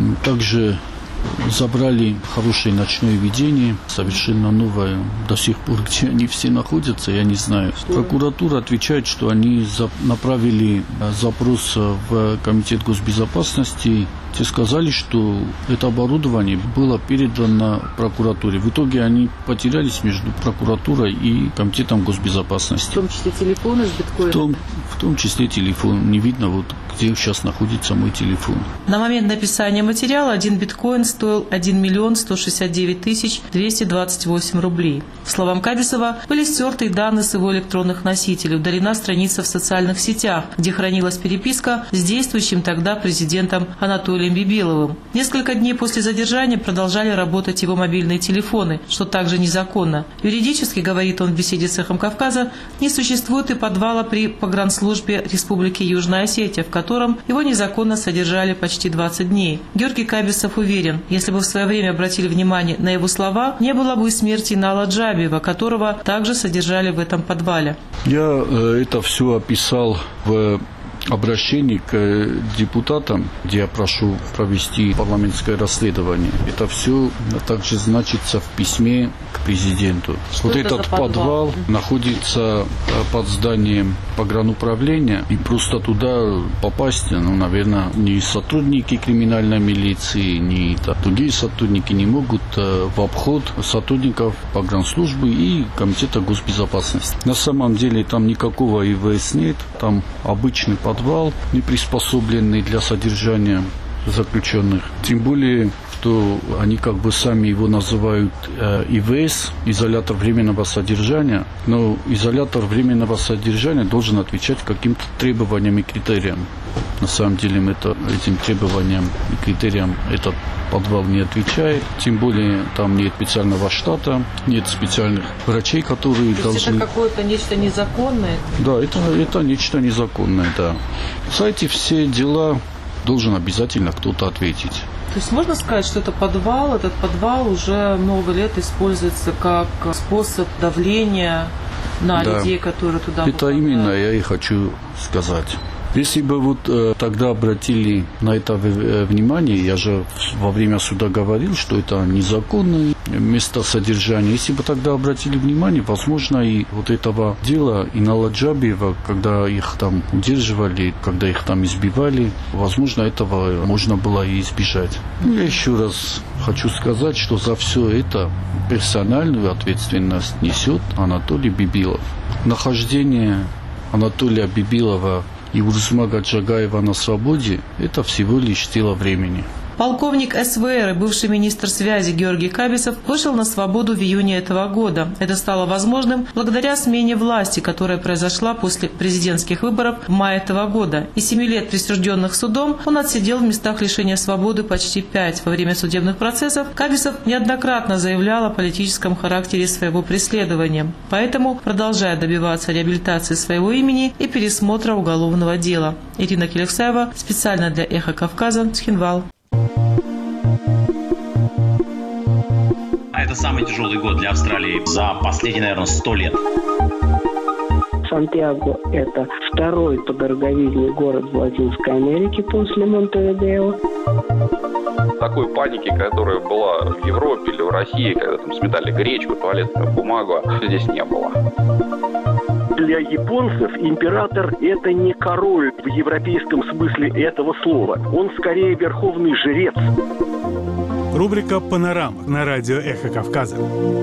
[SPEAKER 10] Также забрали хорошее ночное видение, совершенно новое. До сих пор, где они все находятся, я не знаю. Прокуратура отвечает, что они направили запрос в Комитет госбезопасности. Те сказали, что это оборудование было передано прокуратуре. В итоге они потерялись между прокуратурой и Комитетом госбезопасности.
[SPEAKER 9] В том числе телефоны с биткоином?
[SPEAKER 10] В том, в том числе телефон. Не видно, вот, где сейчас находится мой телефон.
[SPEAKER 9] На момент написания материала один биткоин стоил один миллион сто шестьдесят девять тысяч двести двадцать восемь рублей. По словам Кабисова, были стерты данные с его электронных носителей, удалена страница в социальных сетях, где хранилась переписка с действующим тогда президентом Анатолием Бибиловым. Несколько дней после задержания продолжали работать его мобильные телефоны, что также незаконно. Юридически, говорит он в беседе с «Эхом Кавказа», не существует и подвала при погранслужбе Республики Южная Осетия, в котором его незаконно содержали почти двадцать дней. Георгий Кабисов уверен, если бы в свое время обратили внимание на его слова, не было бы смерти Нала Джабиева, которого также содержали в этом подвале.
[SPEAKER 10] Я э, это все описал в обращении к депутатам, где я прошу провести парламентское расследование. Это все также значится в письме к президенту. Что вот этот подвал, подвал находится под зданием погрануправления, и просто туда попасть, ну, наверное, ни сотрудники криминальной милиции, ни да, другие сотрудники не могут в обход сотрудников погранслужбы и Комитета госбезопасности. На самом деле там никакого И В С нет, там обычный подвал. Подвал, не приспособленный для содержания заключенных. Тем более, что они как бы сами его называют э, И В С, изолятор временного содержания, но изолятор временного содержания должен отвечать каким-то требованиям и критериям. На самом деле это, этим требованиям и критериям этот подвал не отвечает. Тем более там нет специального штата, нет специальных врачей, которые
[SPEAKER 9] То
[SPEAKER 10] должны...
[SPEAKER 9] это какое-то нечто незаконное?
[SPEAKER 10] Да, это, это нечто незаконное, да. За эти все дела должен обязательно кто-то ответить.
[SPEAKER 9] То есть можно сказать, что это подвал, этот подвал уже много лет используется как способ давления на
[SPEAKER 10] да.
[SPEAKER 9] людей, которые туда
[SPEAKER 10] Это
[SPEAKER 9] попадают.
[SPEAKER 10] именно я и хочу сказать. Если бы вот э, тогда обратили на это внимание, я же во время суда говорил, что это незаконное место содержания. Если бы тогда обратили внимание, возможно, и вот этого дела и Нала Джабиева, когда их там удерживали, когда их там избивали, возможно, этого можно было и избежать. Ну, я еще раз хочу сказать, что за все это персональную ответственность несет Анатолий Бибилов. Нахождение Анатолия Бибилова и Урзумага Джагаева на свободе – это всего лишь дело времени.
[SPEAKER 9] Полковник С В Р и бывший министр связи Георгий Кабисов вышел на свободу в июне этого года. Это стало возможным благодаря смене власти, которая произошла после президентских выборов в мае этого года. Из семи лет, присужденных судом, он отсидел в местах лишения свободы почти пять. Во время судебных процессов Кабисов неоднократно заявлял о политическом характере своего преследования. Поэтому продолжает добиваться реабилитации своего имени и пересмотра уголовного дела. Ирина Келексаева, специально для «Эхо Кавказа», Цхинвал.
[SPEAKER 11] Это самый тяжелый год для Австралии за последние, наверное, сто лет.
[SPEAKER 12] Сантьяго – это второй по дороговизне город в Латинской Америке после Монтевидео.
[SPEAKER 13] Такой паники, которая была в Европе или в России, когда там сметали гречку, туалетную бумагу, здесь не было.
[SPEAKER 14] Для японцев император – это не король в европейском смысле этого слова. Он скорее верховный жрец.
[SPEAKER 7] Рубрика «Панорама» на радио «Эхо Кавказа».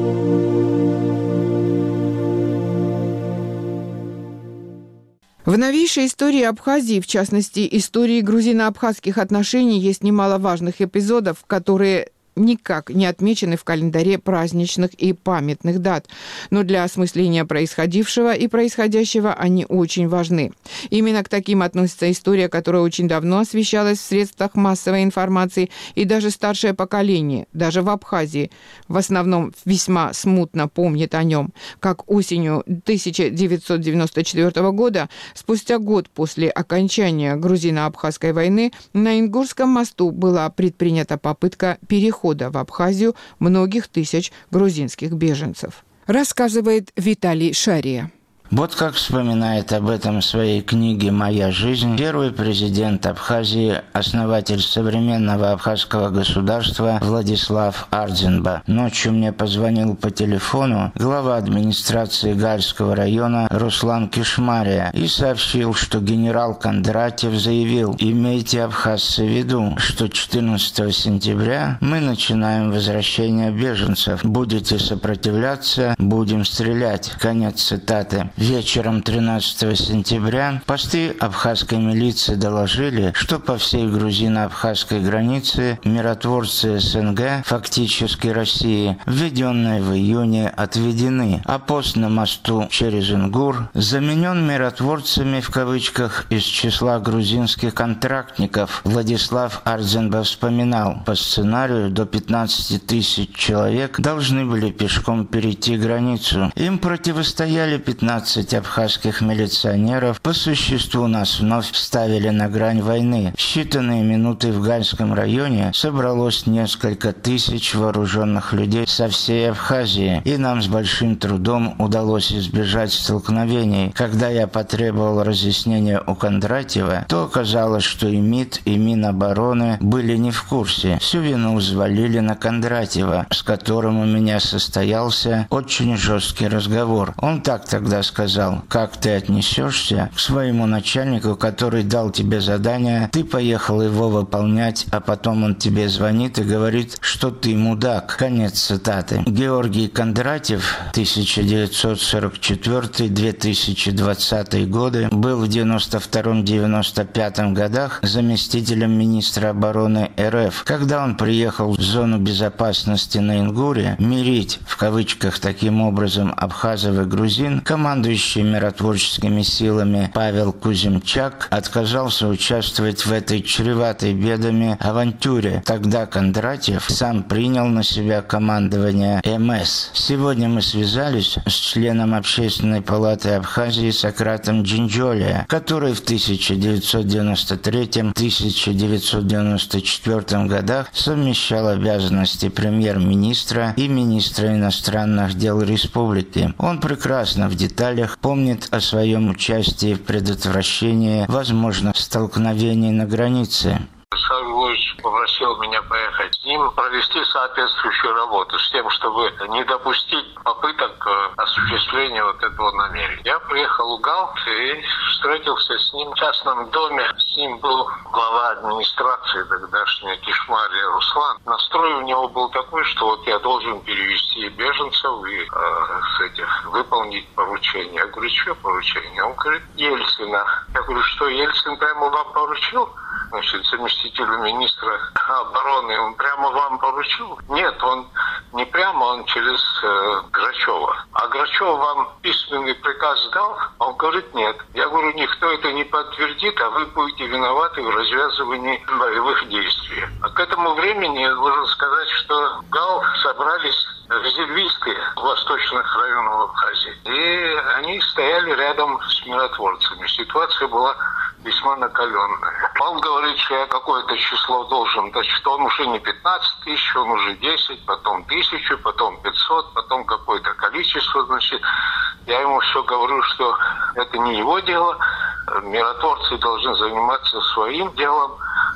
[SPEAKER 1] В новейшей истории Абхазии, в частности, истории грузино-абхазских отношений, есть немало важных эпизодов, которые никак не отмечены в календаре праздничных и памятных дат. Но для осмысления происходившего и происходящего они очень важны. Именно к таким относится история, которая очень давно освещалась в средствах массовой информации, и даже старшее поколение, даже в Абхазии, в основном весьма смутно помнит о нем. Как осенью тысяча девятьсот девяносто четвёртого года, спустя год после окончания грузино-абхазской войны, на Ингурском мосту была предпринята попытка перехода в Абхазию многих тысяч грузинских беженцев. Рассказывает Виталий Шария.
[SPEAKER 15] Вот как вспоминает об этом в своей книге «Моя жизнь» первый президент Абхазии, основатель современного абхазского государства Владислав Ардзинба. Ночью мне позвонил по телефону глава администрации Гальского района Руслан Кишмария и сообщил, что генерал Кондратьев заявил: «Имейте, абхазцы, в виду, что четырнадцатого сентября мы начинаем возвращение беженцев. Будете сопротивляться, будем стрелять». Конец цитаты. Вечером тринадцатого сентября посты абхазской милиции доложили, что по всей грузино-абхазской границе миротворцы СНГ, фактически России, введенные в июне, отведены, а пост на мосту через Ингур заменен миротворцами в кавычках из числа грузинских контрактников. Владислав Ардзинба вспоминал, по сценарию до пятнадцати тысяч человек должны были пешком перейти границу. Им противостояли пятнадцать абхазских милиционеров. По существу нас вновь ставили на грань войны. В считанные минуты в Гальском районе собралось несколько тысяч вооруженных людей со всей Абхазии, и нам с большим трудом удалось избежать столкновений. Когда я потребовал разъяснения у Кондратьева, то оказалось, что и МИД, и Минобороны были не в курсе. Всю вину взвалили на Кондратьева, с которым у меня состоялся очень жесткий разговор. Он так тогда сказал: «Как ты отнесешься к своему начальнику, который дал тебе задание, ты поехал его выполнять, а потом он тебе звонит и говорит, что ты мудак». Конец цитаты. Георгий Кондратьев, тысяча девятьсот сорок четвёртый — две тысячи двадцатый годы, был в девяносто втором — девяносто пятом годах заместителем министра обороны РФ. Когда он приехал в зону безопасности на Ингуре мирить, в кавычках, таким образом абхазов и грузин, командующий миротворческими силами Павел Куземчак отказался участвовать в этой чреватой бедами авантюре. Тогда Кондратьев сам принял на себя командование МС. Сегодня мы связались с членом Общественной палаты Абхазии Сократом Джинджолия, который в тысяча девятьсот девяносто третьем — тысяча девятьсот девяносто четвёртом годах совмещал обязанности премьер-министра и министра иностранных дел республики. Он прекрасно в деталях помнит о своем участии в предотвращении возможных столкновений на границе.
[SPEAKER 16] Александр Григорьевич попросил меня поехать с ним, провести соответствующую работу с тем, чтобы не допустить попыток осуществления вот этого намерения. Я приехал в Гал и встретился с ним в частном доме. С ним был глава администрации тогдашняя Кишмария Руслан. Настрой у него был такой, что вот я должен перевести беженцев и э, этих, выполнить поручение. Я говорю, что поручение? Он говорит, Ельцина. Я говорю, что Ельцин прямо вам поручил? Значит, заместителю министра обороны, он прямо вам поручил? Нет, он не прямо, он через э, Грачева. А Грачев вам письменный приказ дал? Он говорит, нет. Я говорю, никто это не подтвердит, а вы будете виноваты в развязывании боевых действий. А к этому времени нужно сказать, что в Гал собрались резервисты восточных районов Абхазии. И они стояли рядом с миротворцами. Ситуация была весьма накаленная. Он говорит, что я какое-то число должен, значит, он уже не пятнадцать тысяч, он уже десять, потом тысячу, потом пятьсот, потом какое-то количество, значит. Я ему все говорю, что это не его дело, миротворцы должны заниматься своим делом,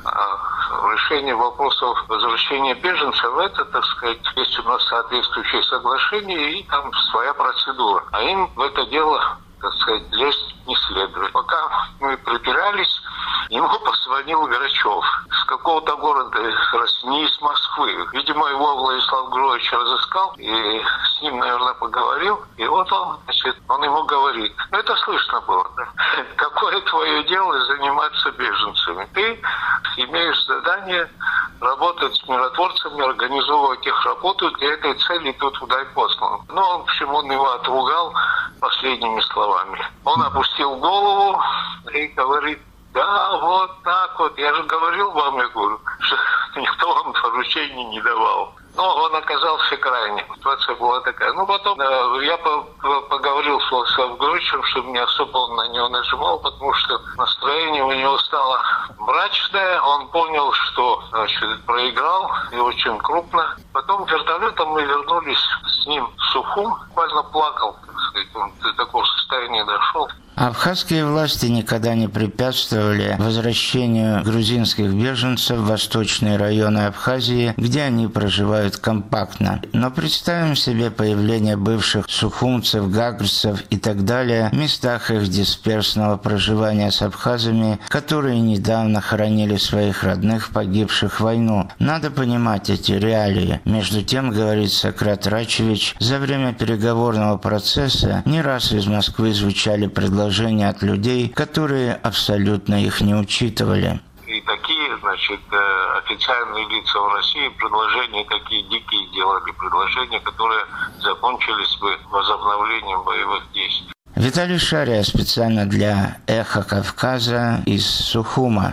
[SPEAKER 16] а решение вопросов возвращения беженцев, это, так сказать, есть у нас соответствующее соглашение и там своя процедура. А им в это дело, так сказать, лезть не следует. Пока мы припирались, ему позвонил Грачев с какого-то города, не из Москвы. Видимо, его Владислав Григорьевич разыскал и с ним, наверное, поговорил. И вот он, значит, он ему говорит, ну это слышно было, да? Какое твое дело заниматься беженцами? Ты имеешь задание работать с миротворцами, организовывать их работу, для этой цели ты туда и послан. Ну, в общем, он его отругал последними словами. Он опустил голову и говорит, да, вот так вот, я же говорил вам, я говорю, что никто вам поручений не давал. Но он оказался крайним. Ситуация была такая. Ну, потом э, я по по поговорил с Владиславом Григорьевичем, чтобы не особо он на него нажимал, потому что настроение у него стало мрачное. Он понял, что, значит, проиграл, и очень крупно. Потом вертолетом мы вернулись с ним в Сухум. Буквально плакал, так сказать, он до такого состояния дошел.
[SPEAKER 15] Абхазские власти никогда не препятствовали возвращению грузинских беженцев в восточные районы Абхазии, где они проживают компактно. Но представим себе появление бывших сухумцев, гагрцев и так далее в местах их дисперсного проживания с абхазами, которые недавно хоронили своих родных, погибших в войну. Надо понимать эти реалии. Между тем, говорит Сократ Рачевич, за время переговорного процесса не раз из Москвы звучали предложения от людей, которые абсолютно их не учитывали.
[SPEAKER 16] И такие, значит, официальные лица в России предложения такие дикие делали, предложения, которые закончились бы возобновлением боевых действий.
[SPEAKER 15] Виталий Шария специально для «Эхо Кавказа» из Сухума.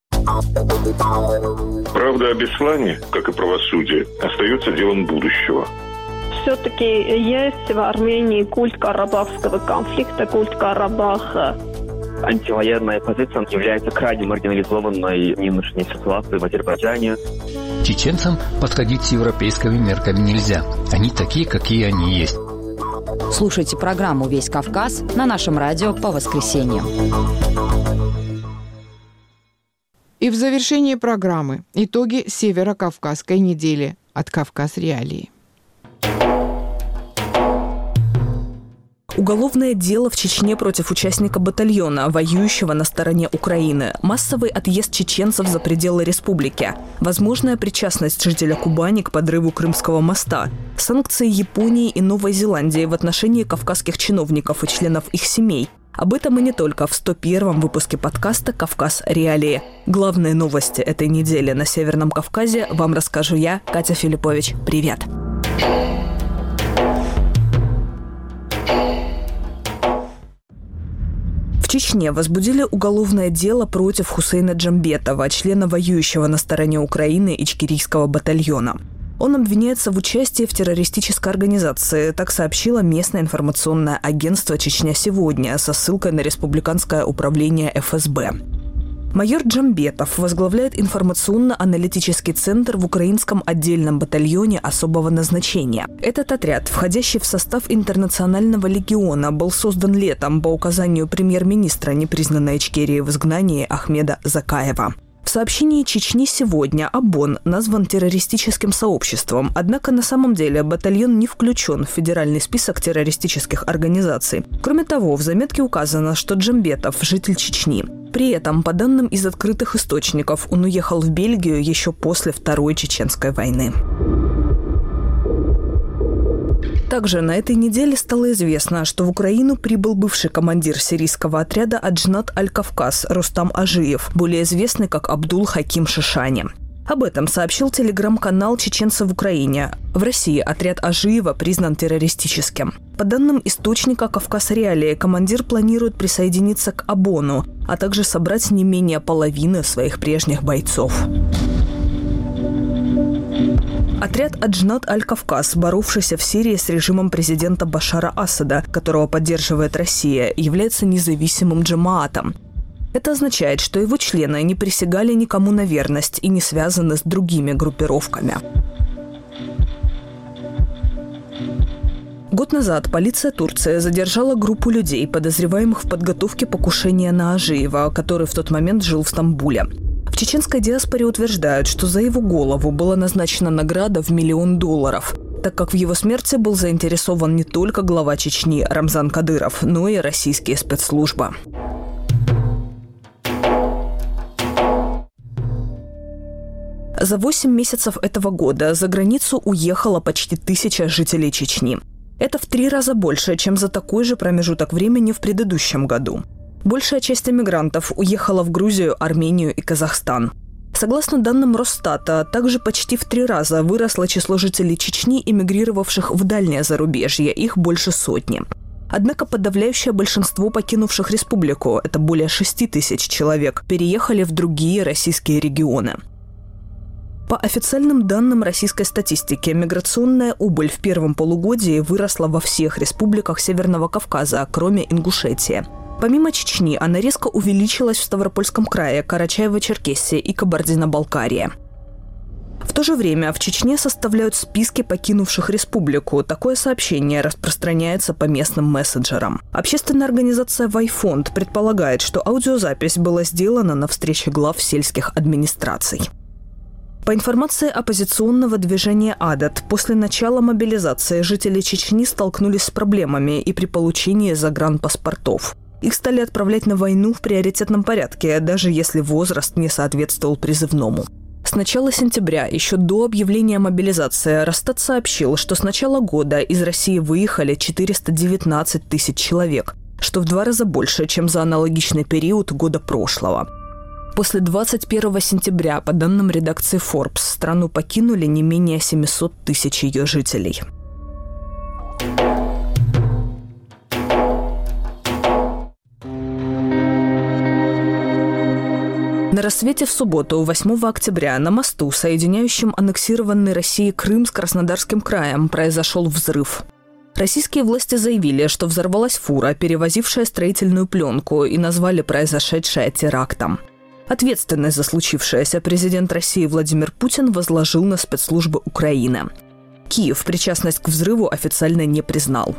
[SPEAKER 17] Правда о Беслане, как и правосудие, остается делом будущего.
[SPEAKER 18] Все-таки есть в Армении культ карабахского конфликта, культ Карабаха.
[SPEAKER 19] Антивоенная позиция является крайне маргинализованной в нынешней ситуации в Азербайджане.
[SPEAKER 20] Чеченцам подходить с европейскими мерками нельзя. Они такие, какие они есть.
[SPEAKER 21] Слушайте программу «Весь Кавказ» на нашем радио по воскресеньям.
[SPEAKER 1] И в завершении программы итоги Северо-Кавказской недели от «Кавказ Реалии».
[SPEAKER 22] Уголовное дело в Чечне против участника батальона, воюющего на стороне Украины. Массовый отъезд чеченцев за пределы республики. Возможная причастность жителя Кубани к подрыву Крымского моста. Санкции Японии и Новой Зеландии в отношении кавказских чиновников и членов их семей. Об этом и не только в сто первом выпуске подкаста «Кавказ Реалии». Главные новости этой недели на Северном Кавказе вам расскажу я, Катя Филиппович. Привет! В Чечне возбудили уголовное дело против Хусейна Джамбетова, члена воюющего на стороне Украины ичкерийского батальона. Он обвиняется в участии в террористической организации, так сообщило местное информационное агентство «Чечня сегодня» со ссылкой на Республиканское управление эф эс бэ. Майор Джамбетов возглавляет информационно-аналитический центр в украинском отдельном батальоне особого назначения. Этот отряд, входящий в состав Интернационального легиона, был создан летом по указанию премьер-министра непризнанной Ичкерии в изгнании Ахмеда Закаева. В сообщении «Чечни сегодня» ОБОН назван террористическим сообществом, однако на самом деле батальон не включен в федеральный список террористических организаций. Кроме того, в заметке указано, что Джамбетов – житель Чечни. При этом, по данным из открытых источников, он уехал в Бельгию еще после Второй Чеченской войны. Также на этой неделе стало известно, что в Украину прибыл бывший командир сирийского отряда Аджнат Аль-Кавказ Рустам Ажиев, более известный как Абдул Хаким Шишани. Об этом сообщил телеграм-канал «Чеченцы в Украине». В России отряд Ажиева признан террористическим. По данным источника «Кавказ Реалии», командир планирует присоединиться к ОБОНу, а также собрать не менее половины своих прежних бойцов. Отряд Аджнат Аль-Кавказ, боровшийся в Сирии с режимом президента Башара Асада, которого поддерживает Россия, является независимым джамаатом. Это означает, что его члены не присягали никому на верность и не связаны с другими группировками. Год назад полиция Турции задержала группу людей, подозреваемых в подготовке покушения на Ажиева, который в тот момент жил в Стамбуле. В чеченской диаспоре утверждают, что за его голову была назначена награда в миллион долларов, так как в его смерти был заинтересован не только глава Чечни Рамзан Кадыров, но и российские спецслужбы. За восемь месяцев этого года за границу уехало почти тысяча жителей Чечни. Это в три раза больше, чем за такой же промежуток времени в предыдущем году. Большая часть эмигрантов уехала в Грузию, Армению и Казахстан. Согласно данным Росстата, также почти в три раза выросло число жителей Чечни, эмигрировавших в дальнее зарубежье, их больше сотни. Однако подавляющее большинство покинувших республику, это более шести тысяч человек, переехали в другие российские регионы. По официальным данным российской статистики, миграционная убыль в первом полугодии выросла во всех республиках Северного Кавказа, кроме Ингушетии. Помимо Чечни, она резко увеличилась в Ставропольском крае, Карачаево-Черкесии и Кабардино-Балкарии. В то же время в Чечне составляют списки покинувших республику. Такое сообщение распространяется по местным мессенджерам. Общественная организация «Вайфонд» предполагает, что аудиозапись была сделана на встрече глав сельских администраций. По информации оппозиционного движения «Адат», после начала мобилизации жители Чечни столкнулись с проблемами и при получении загранпаспортов. Их стали отправлять на войну в приоритетном порядке, даже если возраст не соответствовал призывному. С начала сентября, еще до объявления мобилизации, Росстат сообщил, что с начала года из России выехали четыреста девятнадцать тысяч человек, что в два раза больше, чем за аналогичный период года прошлого. После двадцать первого сентября, по данным редакции Forbes, страну покинули не менее семьсот тысяч ее жителей. На рассвете в субботу, восьмого октября, на мосту, соединяющем аннексированный Россией Крым с Краснодарским краем, произошел взрыв. Российские власти заявили, что взорвалась фура, перевозившая строительную пленку, и назвали произошедшее терактом. Ответственность за случившееся президент России Владимир Путин возложил на спецслужбы Украины. Киев причастность к взрыву официально не признал.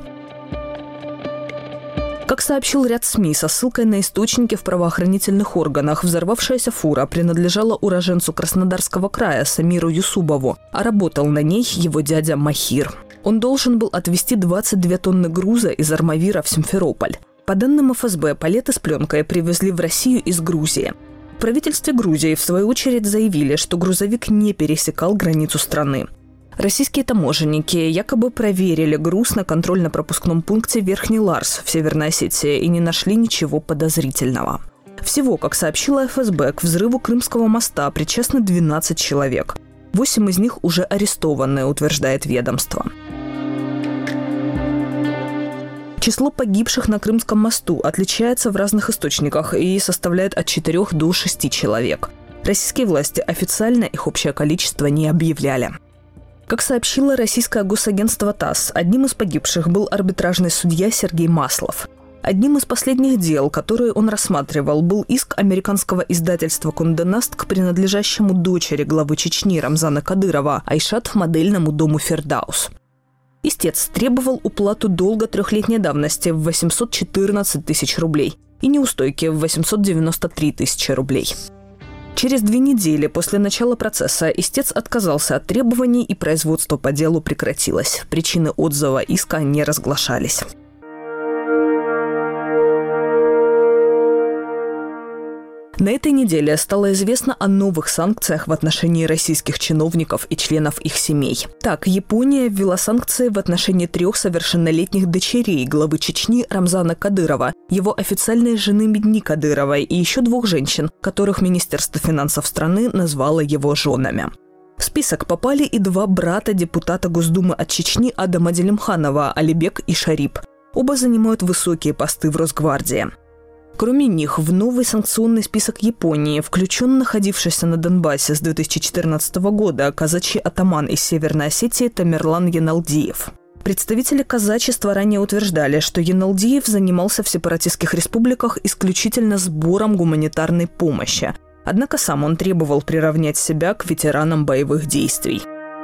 [SPEAKER 22] Как сообщил ряд СМИ со ссылкой на источники в правоохранительных органах, взорвавшаяся фура принадлежала уроженцу Краснодарского края Самиру Юсубову, а работал на ней его дядя Махир. Он должен был отвезти двадцать две тонны груза из Армавира в Симферополь. По данным эф эс бэ, палеты с пленкой привезли в Россию из Грузии. В правительстве Грузии, в свою очередь, заявили, что грузовик не пересекал границу страны. Российские таможенники якобы проверили груз на контрольно-пропускном пункте Верхний Ларс в Северной Осетии и не нашли ничего подозрительного. Всего, как сообщила эф эс бэ, к взрыву Крымского моста причастны двенадцать человек. Восемь из них уже арестованы, утверждает ведомство. Число погибших на Крымском мосту отличается в разных источниках и составляет от четырёх до шести человек. Российские власти официально их общее количество не объявляли. Как сообщило российское госагентство ТАСС, одним из погибших был арбитражный судья Сергей Маслов. Одним из последних дел, которые он рассматривал, был иск американского издательства «Кондэ Наст» к принадлежащему дочери главы Чечни Рамзана Кадырова, Айшат, модельному дому «Фердаус». Истец требовал уплату долга трехлетней давности в восемьсот четырнадцать тысяч рублей и неустойки в восемьсот девяносто три тысячи рублей. Через две недели после начала процесса истец отказался от требований, и производство по делу прекратилось. Причины отзыва иска не разглашались. На этой неделе стало известно о новых санкциях в отношении российских чиновников и членов их семей. Так, Япония ввела санкции в отношении трех совершеннолетних дочерей главы Чечни Рамзана Кадырова, его официальной жены Медни Кадыровой и еще двух женщин, которых Министерство финансов страны назвало его женами. В список попали и два брата депутата Госдумы от Чечни Адама Делимханова, Алибек и Шарип. Оба занимают высокие посты в Росгвардии. Кроме них, в новый санкционный список Японии включен находившийся на Донбассе с две тысячи четырнадцатого года казачий атаман из Северной Осетии Тамерлан Яналдиев. Представители казачества ранее утверждали, что Яналдиев занимался в сепаратистских республиках исключительно сбором гуманитарной помощи. Однако сам он требовал приравнять себя к ветеранам боевых действий.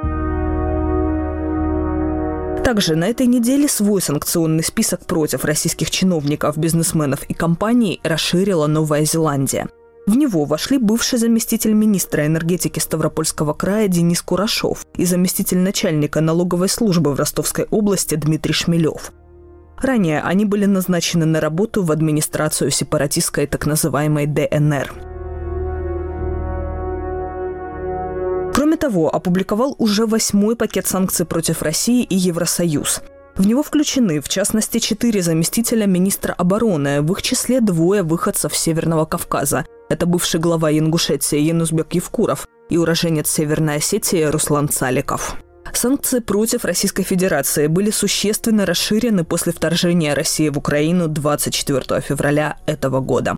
[SPEAKER 22] Также на этой неделе свой санкционный список против российских чиновников, бизнесменов и компаний расширила Новая Зеландия. В него вошли бывший заместитель министра энергетики Ставропольского края Денис Курашов и заместитель начальника налоговой службы в Ростовской области Дмитрий Шмелев. Ранее они были назначены на работу в администрацию сепаратистской так называемой дэ эн эр. того, опубликовал уже восьмой пакет санкций против России и Евросоюз. В него включены, в частности, четыре заместителя министра обороны, в их числе двое выходцев Северного Кавказа. Это бывший глава Ингушетии Янузбек Евкуров и уроженец Северной Осетии Руслан Цаликов. Санкции против Российской Федерации были существенно расширены после вторжения России в Украину двадцать четвёртого февраля этого года.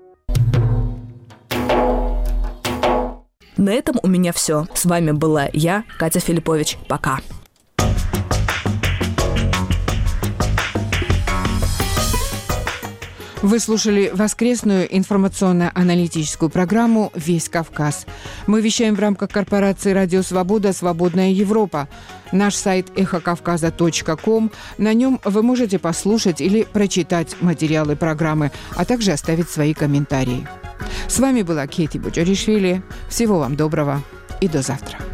[SPEAKER 22] На этом у меня все. С вами была я, Катя Филиппович. Пока.
[SPEAKER 1] Вы слушали воскресную информационно-аналитическую программу «Весь Кавказ». Мы вещаем в рамках корпорации «Радио Свобода. Свободная Европа». Наш сайт эхо кавказа точка ком. На нем вы можете послушать или прочитать материалы программы, а также оставить свои комментарии. С вами была Кейти Буджаришвили. Всего вам доброго и до завтра.